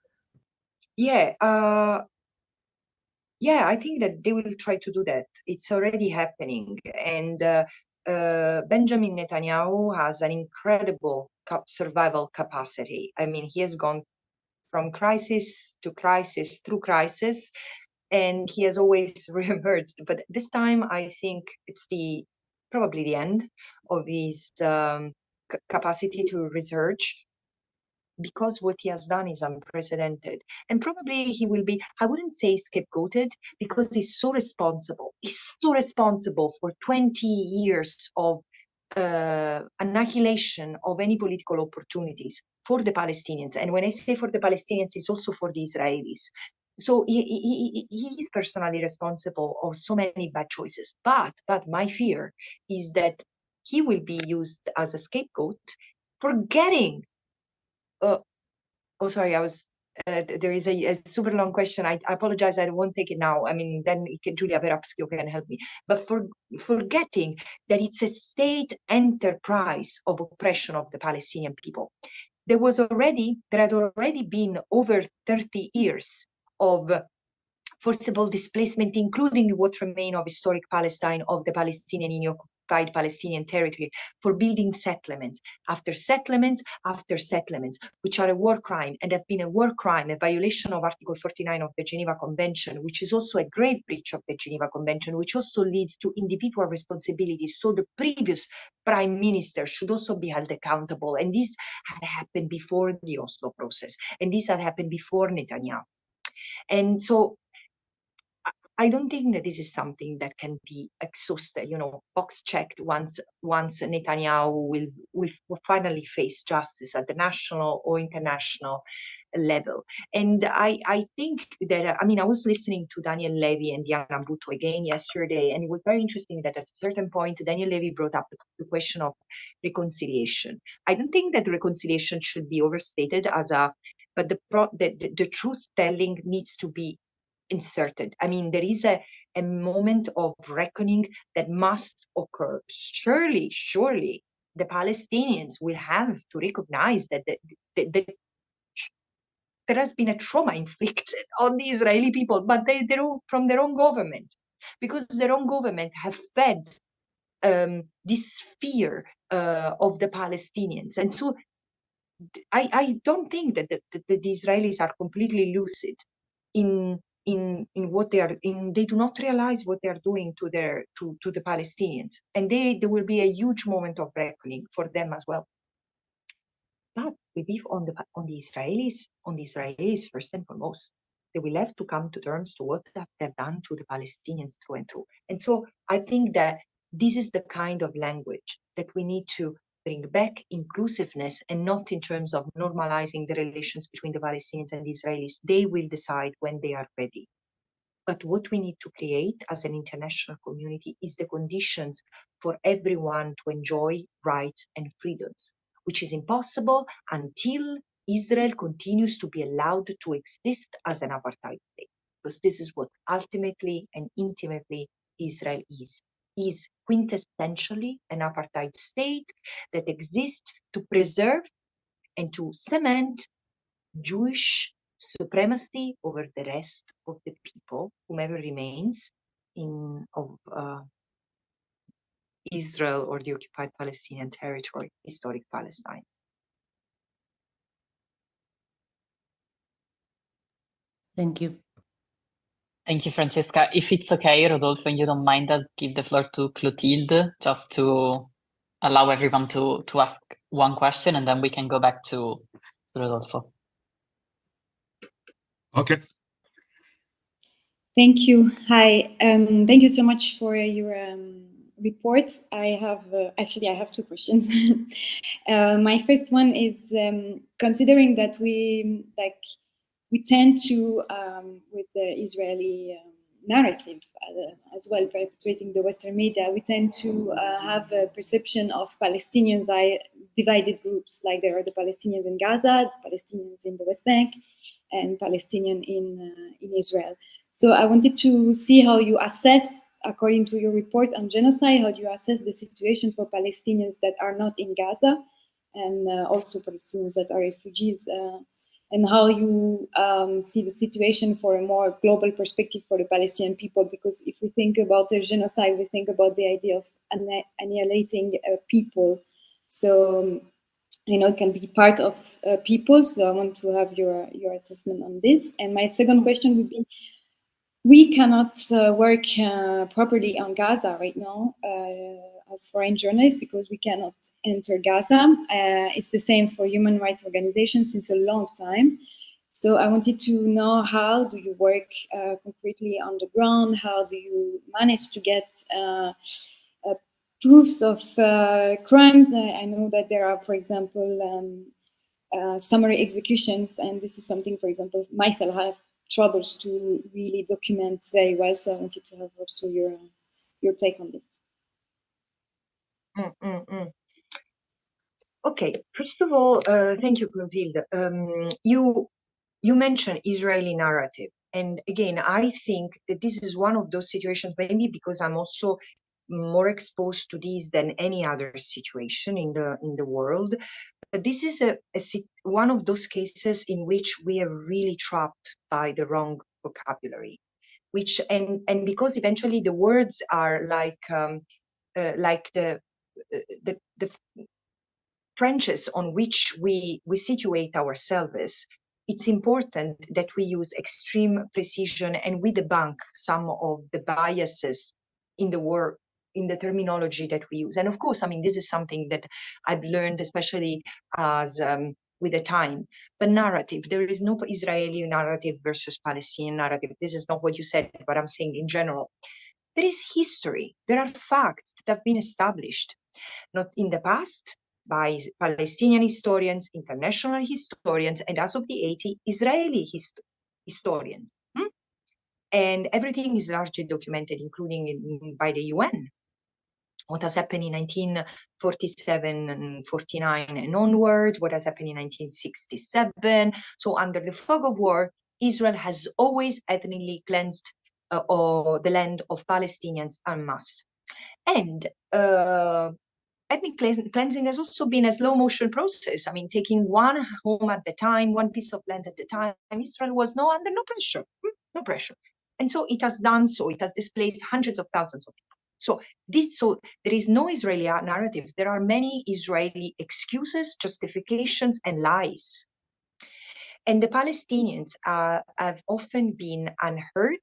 Yeah. Uh... Yeah, I think that they will try to do that. It's already happening. And uh, uh, Benjamin Netanyahu has an incredible survival capacity. I mean, he has gone from crisis to crisis through crisis, and he has always reemerged. But this time, I think it's the probably the end of his um, capacity to research, because what he has done is unprecedented. And probably he will be, I wouldn't say scapegoated, because he's so responsible. He's so responsible for twenty years of uh, annihilation of any political opportunities for the Palestinians. And when I say for the Palestinians, it's also for the Israelis. So he, he, he is personally responsible of so many bad choices. But, but my fear is that he will be used as a scapegoat, forgetting Uh, oh, sorry, I was, uh, there is a, a super long question. I, I apologize, I won't take it now. I mean, then it can, Julia, perhaps you can help me. But for forgetting that it's a state enterprise of oppression of the Palestinian people. There was already, there had already been over thirty years of forcible displacement, including what remained of historic Palestine, of the Palestinian in occupied Palestinian territory, for building settlements after settlements after settlements, which are a war crime and have been a war crime, a violation of Article forty-nine of the Geneva Convention, which is also a grave breach of the Geneva Convention, which also leads to individual responsibilities. So the previous prime minister should also be held accountable. And this had happened before the Oslo process, and this had happened before Netanyahu. And so I don't think that this is something that can be exhausted, you know, box checked once once Netanyahu will, will finally face justice at the national or international level. And I, I think that, I mean, I was listening to Daniel Levy and Diana Butto again yesterday, and it was very interesting that at a certain point, Daniel Levy brought up the, the question of reconciliation. I don't think that reconciliation should be overstated as a, but the, pro, the, the, the truth telling needs to be inserted. I mean, there is a, a moment of reckoning that must occur. Surely, surely, the Palestinians will have to recognize that the, the, the, there has been a trauma inflicted on the Israeli people, but they, they're from their own government, because their own government have fed um, this fear uh, of the Palestinians. And so I, I don't think that the, the, the Israelis are completely lucid in in in what they are in. They do not realize what they are doing to their to to the Palestinians, and they there will be a huge moment of reckoning for them as well. But we live on the on the Israelis on the Israelis first and foremost. They will have to come to terms to what they've done to the Palestinians through and through. And so I think that this is the kind of language that we need to bring back, inclusiveness, and not in terms of normalizing the relations between the Palestinians and the Israelis. They will decide when they are ready. But what we need to create as an international community is the conditions for everyone to enjoy rights and freedoms, which is impossible until Israel continues to be allowed to exist as an apartheid state, because this is what ultimately and intimately Israel is. Is quintessentially an apartheid state that exists to preserve and to cement Jewish supremacy over the rest of the people, whomever remains in of uh, Israel or the occupied Palestinian territory, historic Palestine. Thank you. Thank you, Francesca. If it's okay, Rodolfo, and you don't mind, I'll give the floor to Clotilde, just to allow everyone to, to ask one question, and then we can go back to, to Rodolfo. Okay. Thank you. Hi. Um, thank you so much for your um, report. I have, uh, actually, I have two questions. uh, my first one is, um, considering that we, like, we tend to, um, with the Israeli um, narrative uh, as well, perpetuating the Western media, we tend to uh, have a perception of Palestinians as divided groups, like there are the Palestinians in Gaza, Palestinians in the West Bank, and Palestinian in, uh, in Israel. So I wanted to see how you assess, according to your report on genocide, how do you assess the situation for Palestinians that are not in Gaza, and uh, also Palestinians that are refugees, uh, and how you um, see the situation for a more global perspective for the Palestinian people. Because if we think about a genocide, we think about the idea of annihilating uh, people. So, um, you know, it can be part of uh, people. So I want to have your, your assessment on this. And my second question would be, we cannot uh, work uh, properly on Gaza right now uh, as foreign journalists because we cannot enter Gaza. Uh, it's the same for human rights organizations since a long time. So I wanted to know, how do you work uh, concretely on the ground? How do you manage to get uh, uh, proofs of uh, crimes? I, I know that there are, for example, um, uh, summary executions, and this is something, for example, myself have troubles to really document very well. So I wanted to have also your your take on this. Mm, mm, mm. Okay, first of all, uh, thank you, Clotilde. Um, you you mentioned Israeli narrative, and again, I think that this is one of those situations, maybe because I'm also more exposed to this than any other situation in the in the world. But this is a, a one of those cases in which we are really trapped by the wrong vocabulary, which and and because eventually the words are like um, uh, like the the the trenches on which we we situate ourselves. It's important that we use extreme precision and we debunk some of the biases in the word, in the terminology that we use. And of course, I mean, this is something that I've learned, especially as um, with the time. But narrative, there is no Israeli narrative versus Palestinian narrative. This is not what you said, but I'm saying in general. There is history. There are facts that have been established, not in the past, by Palestinian historians, international historians, and as of the eighties, Israeli hist historians. Hmm? And everything is largely documented, including in, by the U N. What has happened in nineteen forty-seven and forty-nine and onward, what has happened in nineteen sixty-seven. So under the fog of war, Israel has always ethnically cleansed uh, or the land of Palestinians en masse. And uh, ethnic cleansing has also been a slow motion process. I mean, taking one home at the time, one piece of land at the time. Israel was no under no pressure, no pressure. And so it has done so. It has displaced hundreds of thousands of people. So this, so there is no Israeli narrative. There are many Israeli excuses, justifications, and lies. And the Palestinians uh, have often been unheard,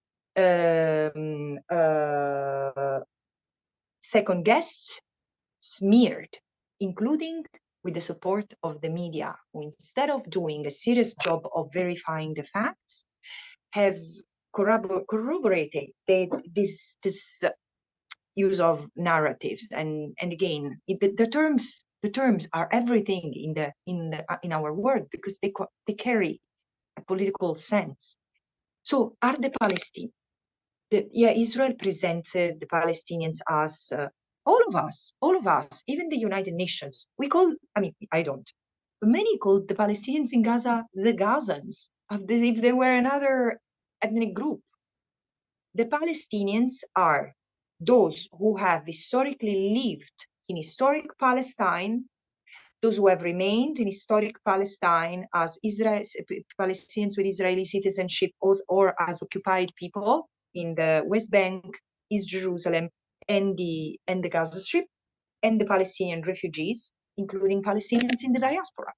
um, uh, second guessed, smeared, including with the support of the media, who instead of doing a serious job of verifying the facts, have corrobor corroborated the, this, this uh, use of narratives. And, and again, it, the, the terms the terms are everything in the in the, uh, in our world, because they they carry a political sense. So are the Palestinians? The, yeah, Israel presented the Palestinians as uh, all of us, all of us, even the United Nations. We call, I mean, I don't, but many called the Palestinians in Gaza the Gazans, as if they were another ethnic group. The Palestinians are those who have historically lived in historic Palestine, those who have remained in historic Palestine as Israel, Palestinians with Israeli citizenship, or, or as occupied people in the West Bank, East Jerusalem, and the, and the Gaza Strip, and the Palestinian refugees, including Palestinians in the diaspora.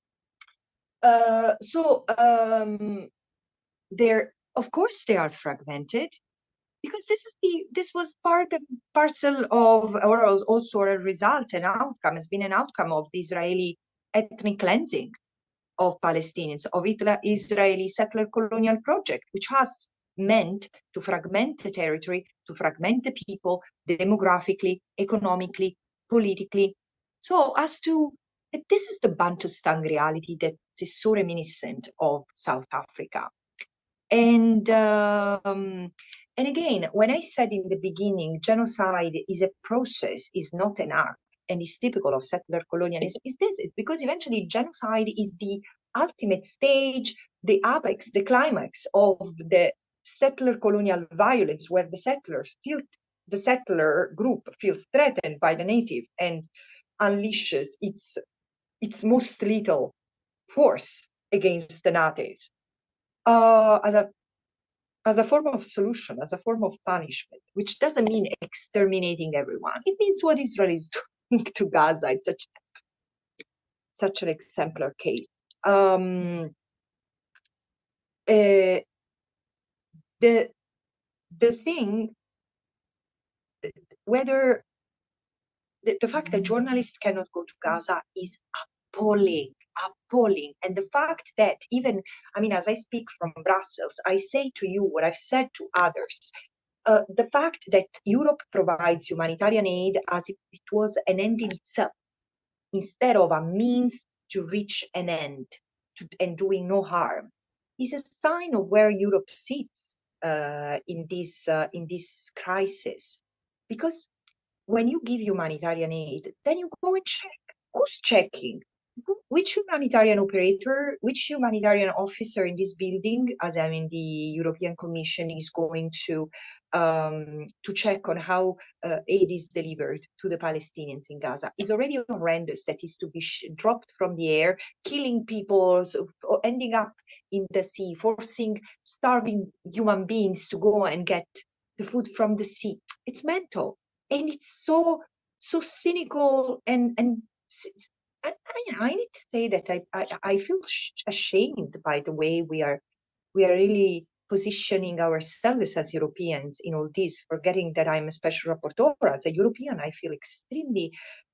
Uh, so um, they're, of course, they are fragmented, because this is the, this was part and parcel of, or also a result, an outcome, has been an outcome of the Israeli ethnic cleansing of Palestinians, of Israeli settler colonial project, which has meant to fragment the territory, to fragment the people, demographically, economically, politically, so as to this is the Bantustan reality that is so reminiscent of South Africa. And um, and again, when I said in the beginning, genocide is a process, is not an act, and is typical of settler colonialism, is this because eventually genocide is the ultimate stage, the apex, the climax of the settler colonial violence, where the settlers feel the settler group feels threatened by the native and unleashes its its most lethal force against the natives. Uh, as a as a form of solution, as a form of punishment, which doesn't mean exterminating everyone. It means what Israel is doing to Gaza. It's such, such an exemplar case. Um, uh, the the thing, whether the, the fact that journalists cannot go to Gaza is appalling, appalling. And the fact that even, I mean, as I speak from Brussels, I say to you what I've said to others. Uh, the fact that Europe provides humanitarian aid as if it was an end in itself, instead of a means to reach an end to, and doing no harm, is a sign of where Europe sits uh, in this uh, in this crisis. Because when you give humanitarian aid, then you go and check. Who's checking? Which humanitarian operator, which humanitarian officer in this building, as I mean the European Commission, is going to um, to check on how uh, aid is delivered to the Palestinians in Gaza? It's already horrendous that is to be dropped from the air, killing people, so, ending up in the sea, forcing starving human beings to go and get the food from the sea. It's mental. And it's so so cynical, and and I, I need to say that I I, I feel ashamed by the way we are we are really positioning ourselves as Europeans in all this. Forgetting that I'm a special rapporteur as a European, I feel extremely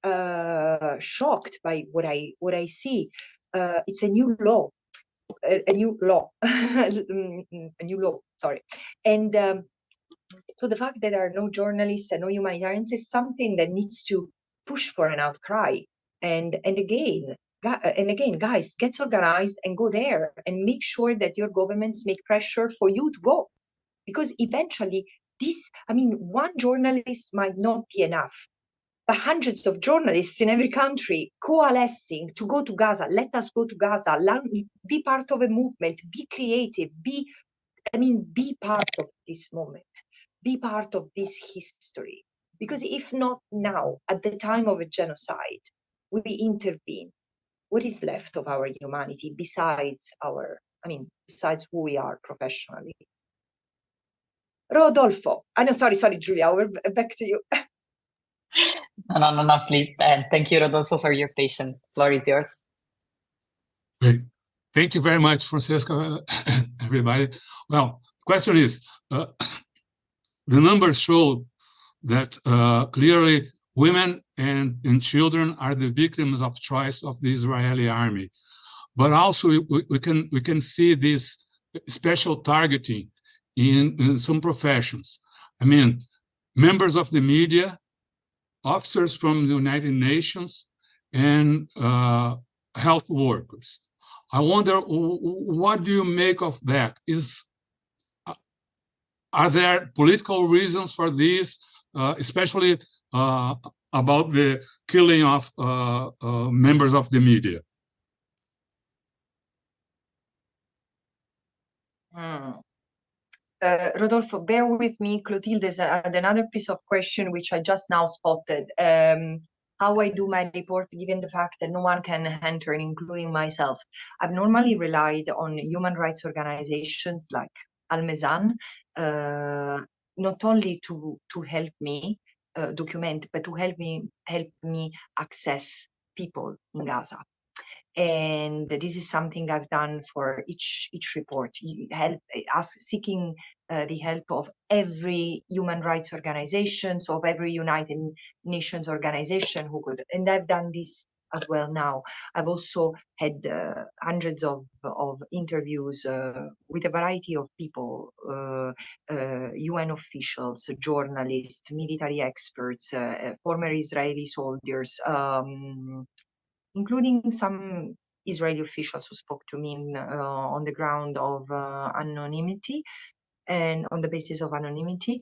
uh, shocked by what I what I see. Uh, it's a new law, a, a new law, a new law. Sorry, and. Um, So the fact that there are no journalists and no humanitarians is something that needs to push for an outcry. And and again, and again, guys, get organized and go there and make sure that your governments make pressure for you to go. Because eventually this, I mean, one journalist might not be enough. But hundreds of journalists in every country coalescing to go to Gaza. Let us go to Gaza. Be part of a movement. Be creative. Be, I mean, be part of this moment. Be part of this history. Because if not now, at the time of a genocide, we intervene, what is left of our humanity besides our, I mean, besides who we are professionally? Rodolfo. I know, sorry, sorry, Giulia, we're back to you. No, no, no, no, please. And thank you, Rodolfo, for your patience. Floor is yours. Great. Thank you very much, Francesca, everybody. Well, the question is, uh, the numbers show that uh, clearly women and, and children are the victims of choice of the Israeli army. But also we, we can we can see this special targeting in, in some professions. I mean, members of the media, officers from the United Nations, and uh, health workers. I wonder, what do you make of that? Is Are there political reasons for this, uh, especially uh, about the killing of uh, uh, members of the media? Hmm. Uh, Rodolfo, bear with me. Clotilde is uh, another piece of question which I just now spotted. Um, how I do my report, given the fact that no one can enter, including myself. I've normally relied on human rights organizations like Al-Mezan, uh, not only to, to help me uh, document, but to help me help me access people in Gaza. And this is something I've done for each each report. Help us seeking uh, the help of every human rights organizations, of every United Nations organization who could, and I've done this as well now. I've also had uh, hundreds of of interviews uh, with a variety of people, uh, uh, U N officials, journalists, military experts, uh, former Israeli soldiers. Um, including some Israeli officials who spoke to me in, uh, on the ground of uh, anonymity and on the basis of anonymity.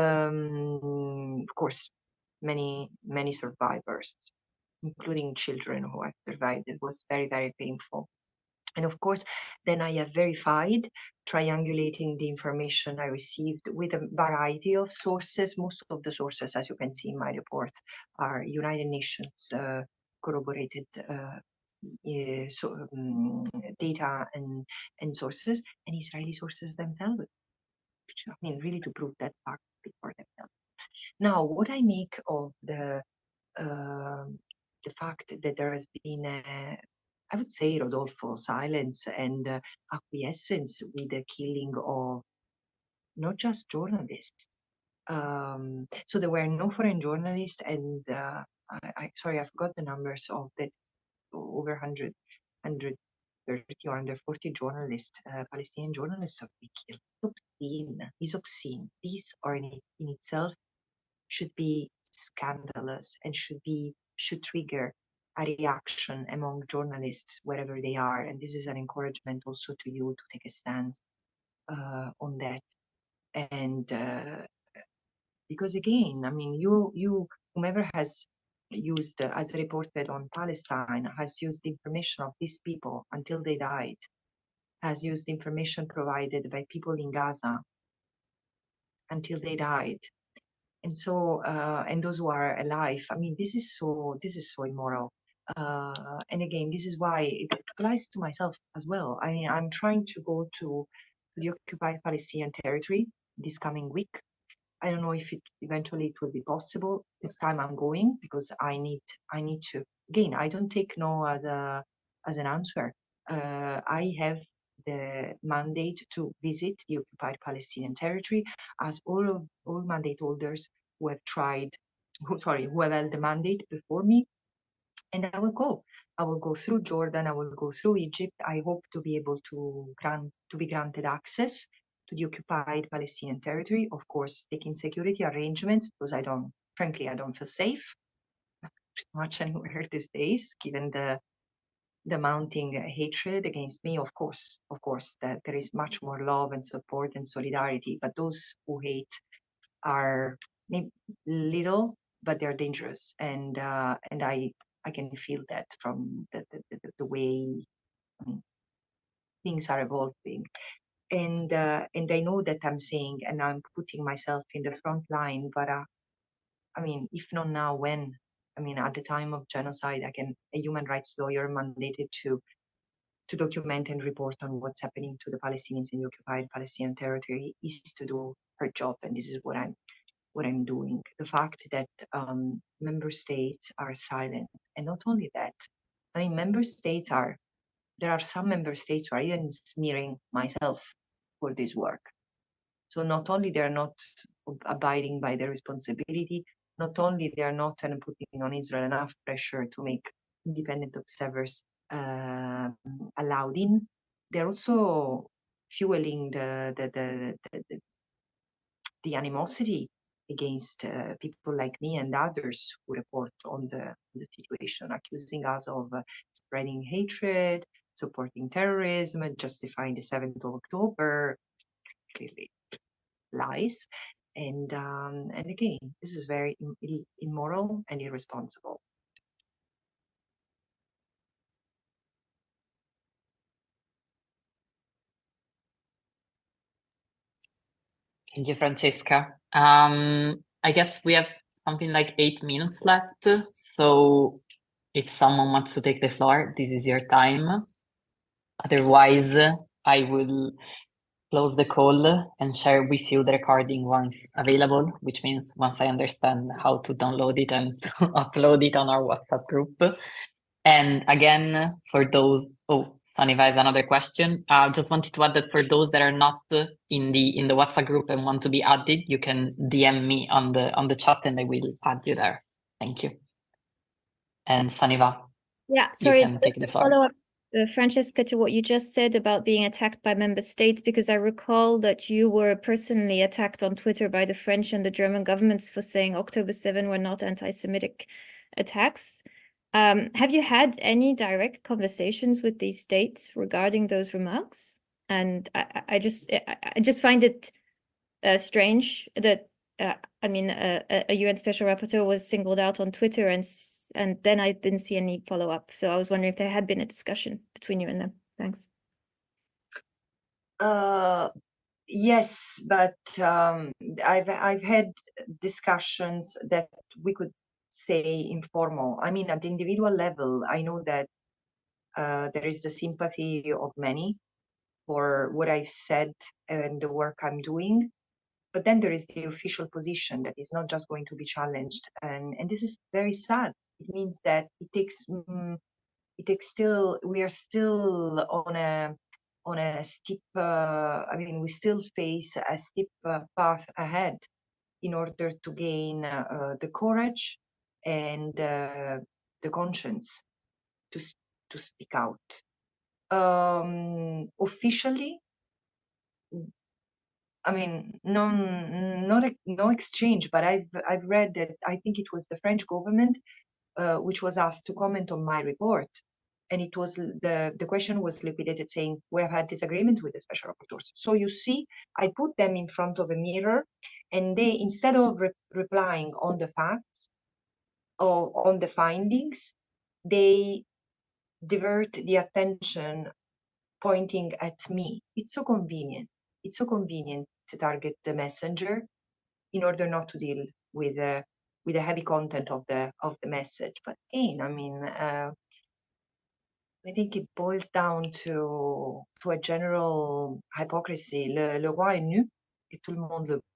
Um, of course, many, many survivors, including children who have survived. It was very, very painful. And of course, then I have verified, triangulating the information I received with a variety of sources. Most of the sources, as you can see in my report, are United Nations uh, corroborated uh, uh, so, um, data and, and sources, and Israeli sources themselves. I mean, really to prove that fact for themselves. Now, what I make of the uh, the fact that there has been a, I would say, Rodolfo, silence and uh, acquiescence with the killing of not just journalists. Um, so there were no foreign journalists, and uh, I, I sorry, I forgot the numbers of that. Over one hundred, one hundred thirty or one hundred forty journalists, uh, Palestinian journalists, have been killed. It's obscene. It's obscene. These are in, in itself should be scandalous and should be should trigger a reaction among journalists wherever they are. And this is an encouragement also to you to take a stand uh, on that. And uh, because again, I mean, you you whomever has used, uh, as reported on Palestine, has used the information of these people until they died, has used information provided by people in Gaza until they died. And so, uh, and those who are alive, I mean, this is so, this is so immoral. Uh, and again, this is why it applies to myself as well. I mean, I'm trying to go to the occupied Palestinian territory this coming week. I don't know if it eventually it will be possible. This time I'm going because I need, I need to, again, I don't take no as a, as an answer. Uh, I have the mandate to visit the occupied Palestinian territory, as all of all mandate holders who have tried, who, sorry, who have held the mandate before me, and I will go. I will go through Jordan. I will go through Egypt. I hope to be able to grant to be granted access to the occupied Palestinian territory. Of course, taking security arrangements because I don't, frankly, I don't feel safe pretty much anywhere these days, given the the mounting hatred against me. Of course, of course, that there is much more love and support and solidarity, but those who hate are little, but they're dangerous, and uh, and I I can feel that from the the, the, the way um, things are evolving, and uh, and I know that I'm saying and I'm putting myself in the front line, but uh, I mean, if not now, when? I mean, at the time of genocide, I can a human rights lawyer mandated to to document and report on what's happening to the Palestinians in the occupied Palestinian territory is to do her job, and this is what I'm what I'm doing. The fact that um, member states are silent, and not only that, I mean, member states are, there are some member states who are even smearing myself for this work. So not only they're not abiding by their responsibility, not only they are not uh, putting on Israel enough pressure to make independent observers uh, allowed in, they're also fueling the the the, the, the, the animosity against uh, people like me and others who report on the, the situation, accusing us of uh, spreading hatred, supporting terrorism, and justifying the seventh of October. Clearly lies. And um, and again, this is very Im- immoral and irresponsible. Thank you, Francesca. Um, I guess we have something like eight minutes left. So if someone wants to take the floor, this is your time. Otherwise, I will close the call and share with you the recording once available, which means once I understand how to download it and upload it on our WhatsApp group. And again, for those, oh, Saniva has another question. I uh, just wanted to add that for those that are not in the in the WhatsApp group and want to be added, you can D M me on the on the chat and I will add you there. Thank you. And Saniva, yeah, sorry, you can take the floor. Follow up, uh, Francesca, to what you just said about being attacked by member states, because I recall that you were personally attacked on Twitter by the French and the German governments for saying October seventh were not anti-Semitic attacks. Um, have you had any direct conversations with these states regarding those remarks? And I, I just I, I just find it uh, strange that uh, I mean uh, a U N Special Rapporteur was singled out on Twitter, and and then I didn't see any follow up. So I was wondering if there had been a discussion between you and them. Thanks. Uh, yes, but um, I've I've had discussions that we could say informal. I mean, at the individual level, I know that uh, there is the sympathy of many for what I've said and the work I'm doing. But then there is the official position that is not just going to be challenged, and and this is very sad. It means that it takes mm, it takes still we are still on a on a steep. Uh, I mean, we still face a steep uh, path ahead in order to gain uh, uh, the courage and uh, the conscience to to speak out. Um, officially, I mean, no, not a, no exchange, but I've I've read that I think it was the French government uh, which was asked to comment on my report, and it was the the question was liquidated saying we have had disagreements with the special rapporteurs. So you see, I put them in front of a mirror, and they instead of re replying on the facts or on the findings, they divert the attention pointing at me. It's so convenient. It's so convenient to target the messenger in order not to deal with uh, with the heavy content of the of the message. But again, I mean, uh, I think it boils down to to a general hypocrisy. Le, le roi est nu et tout le monde le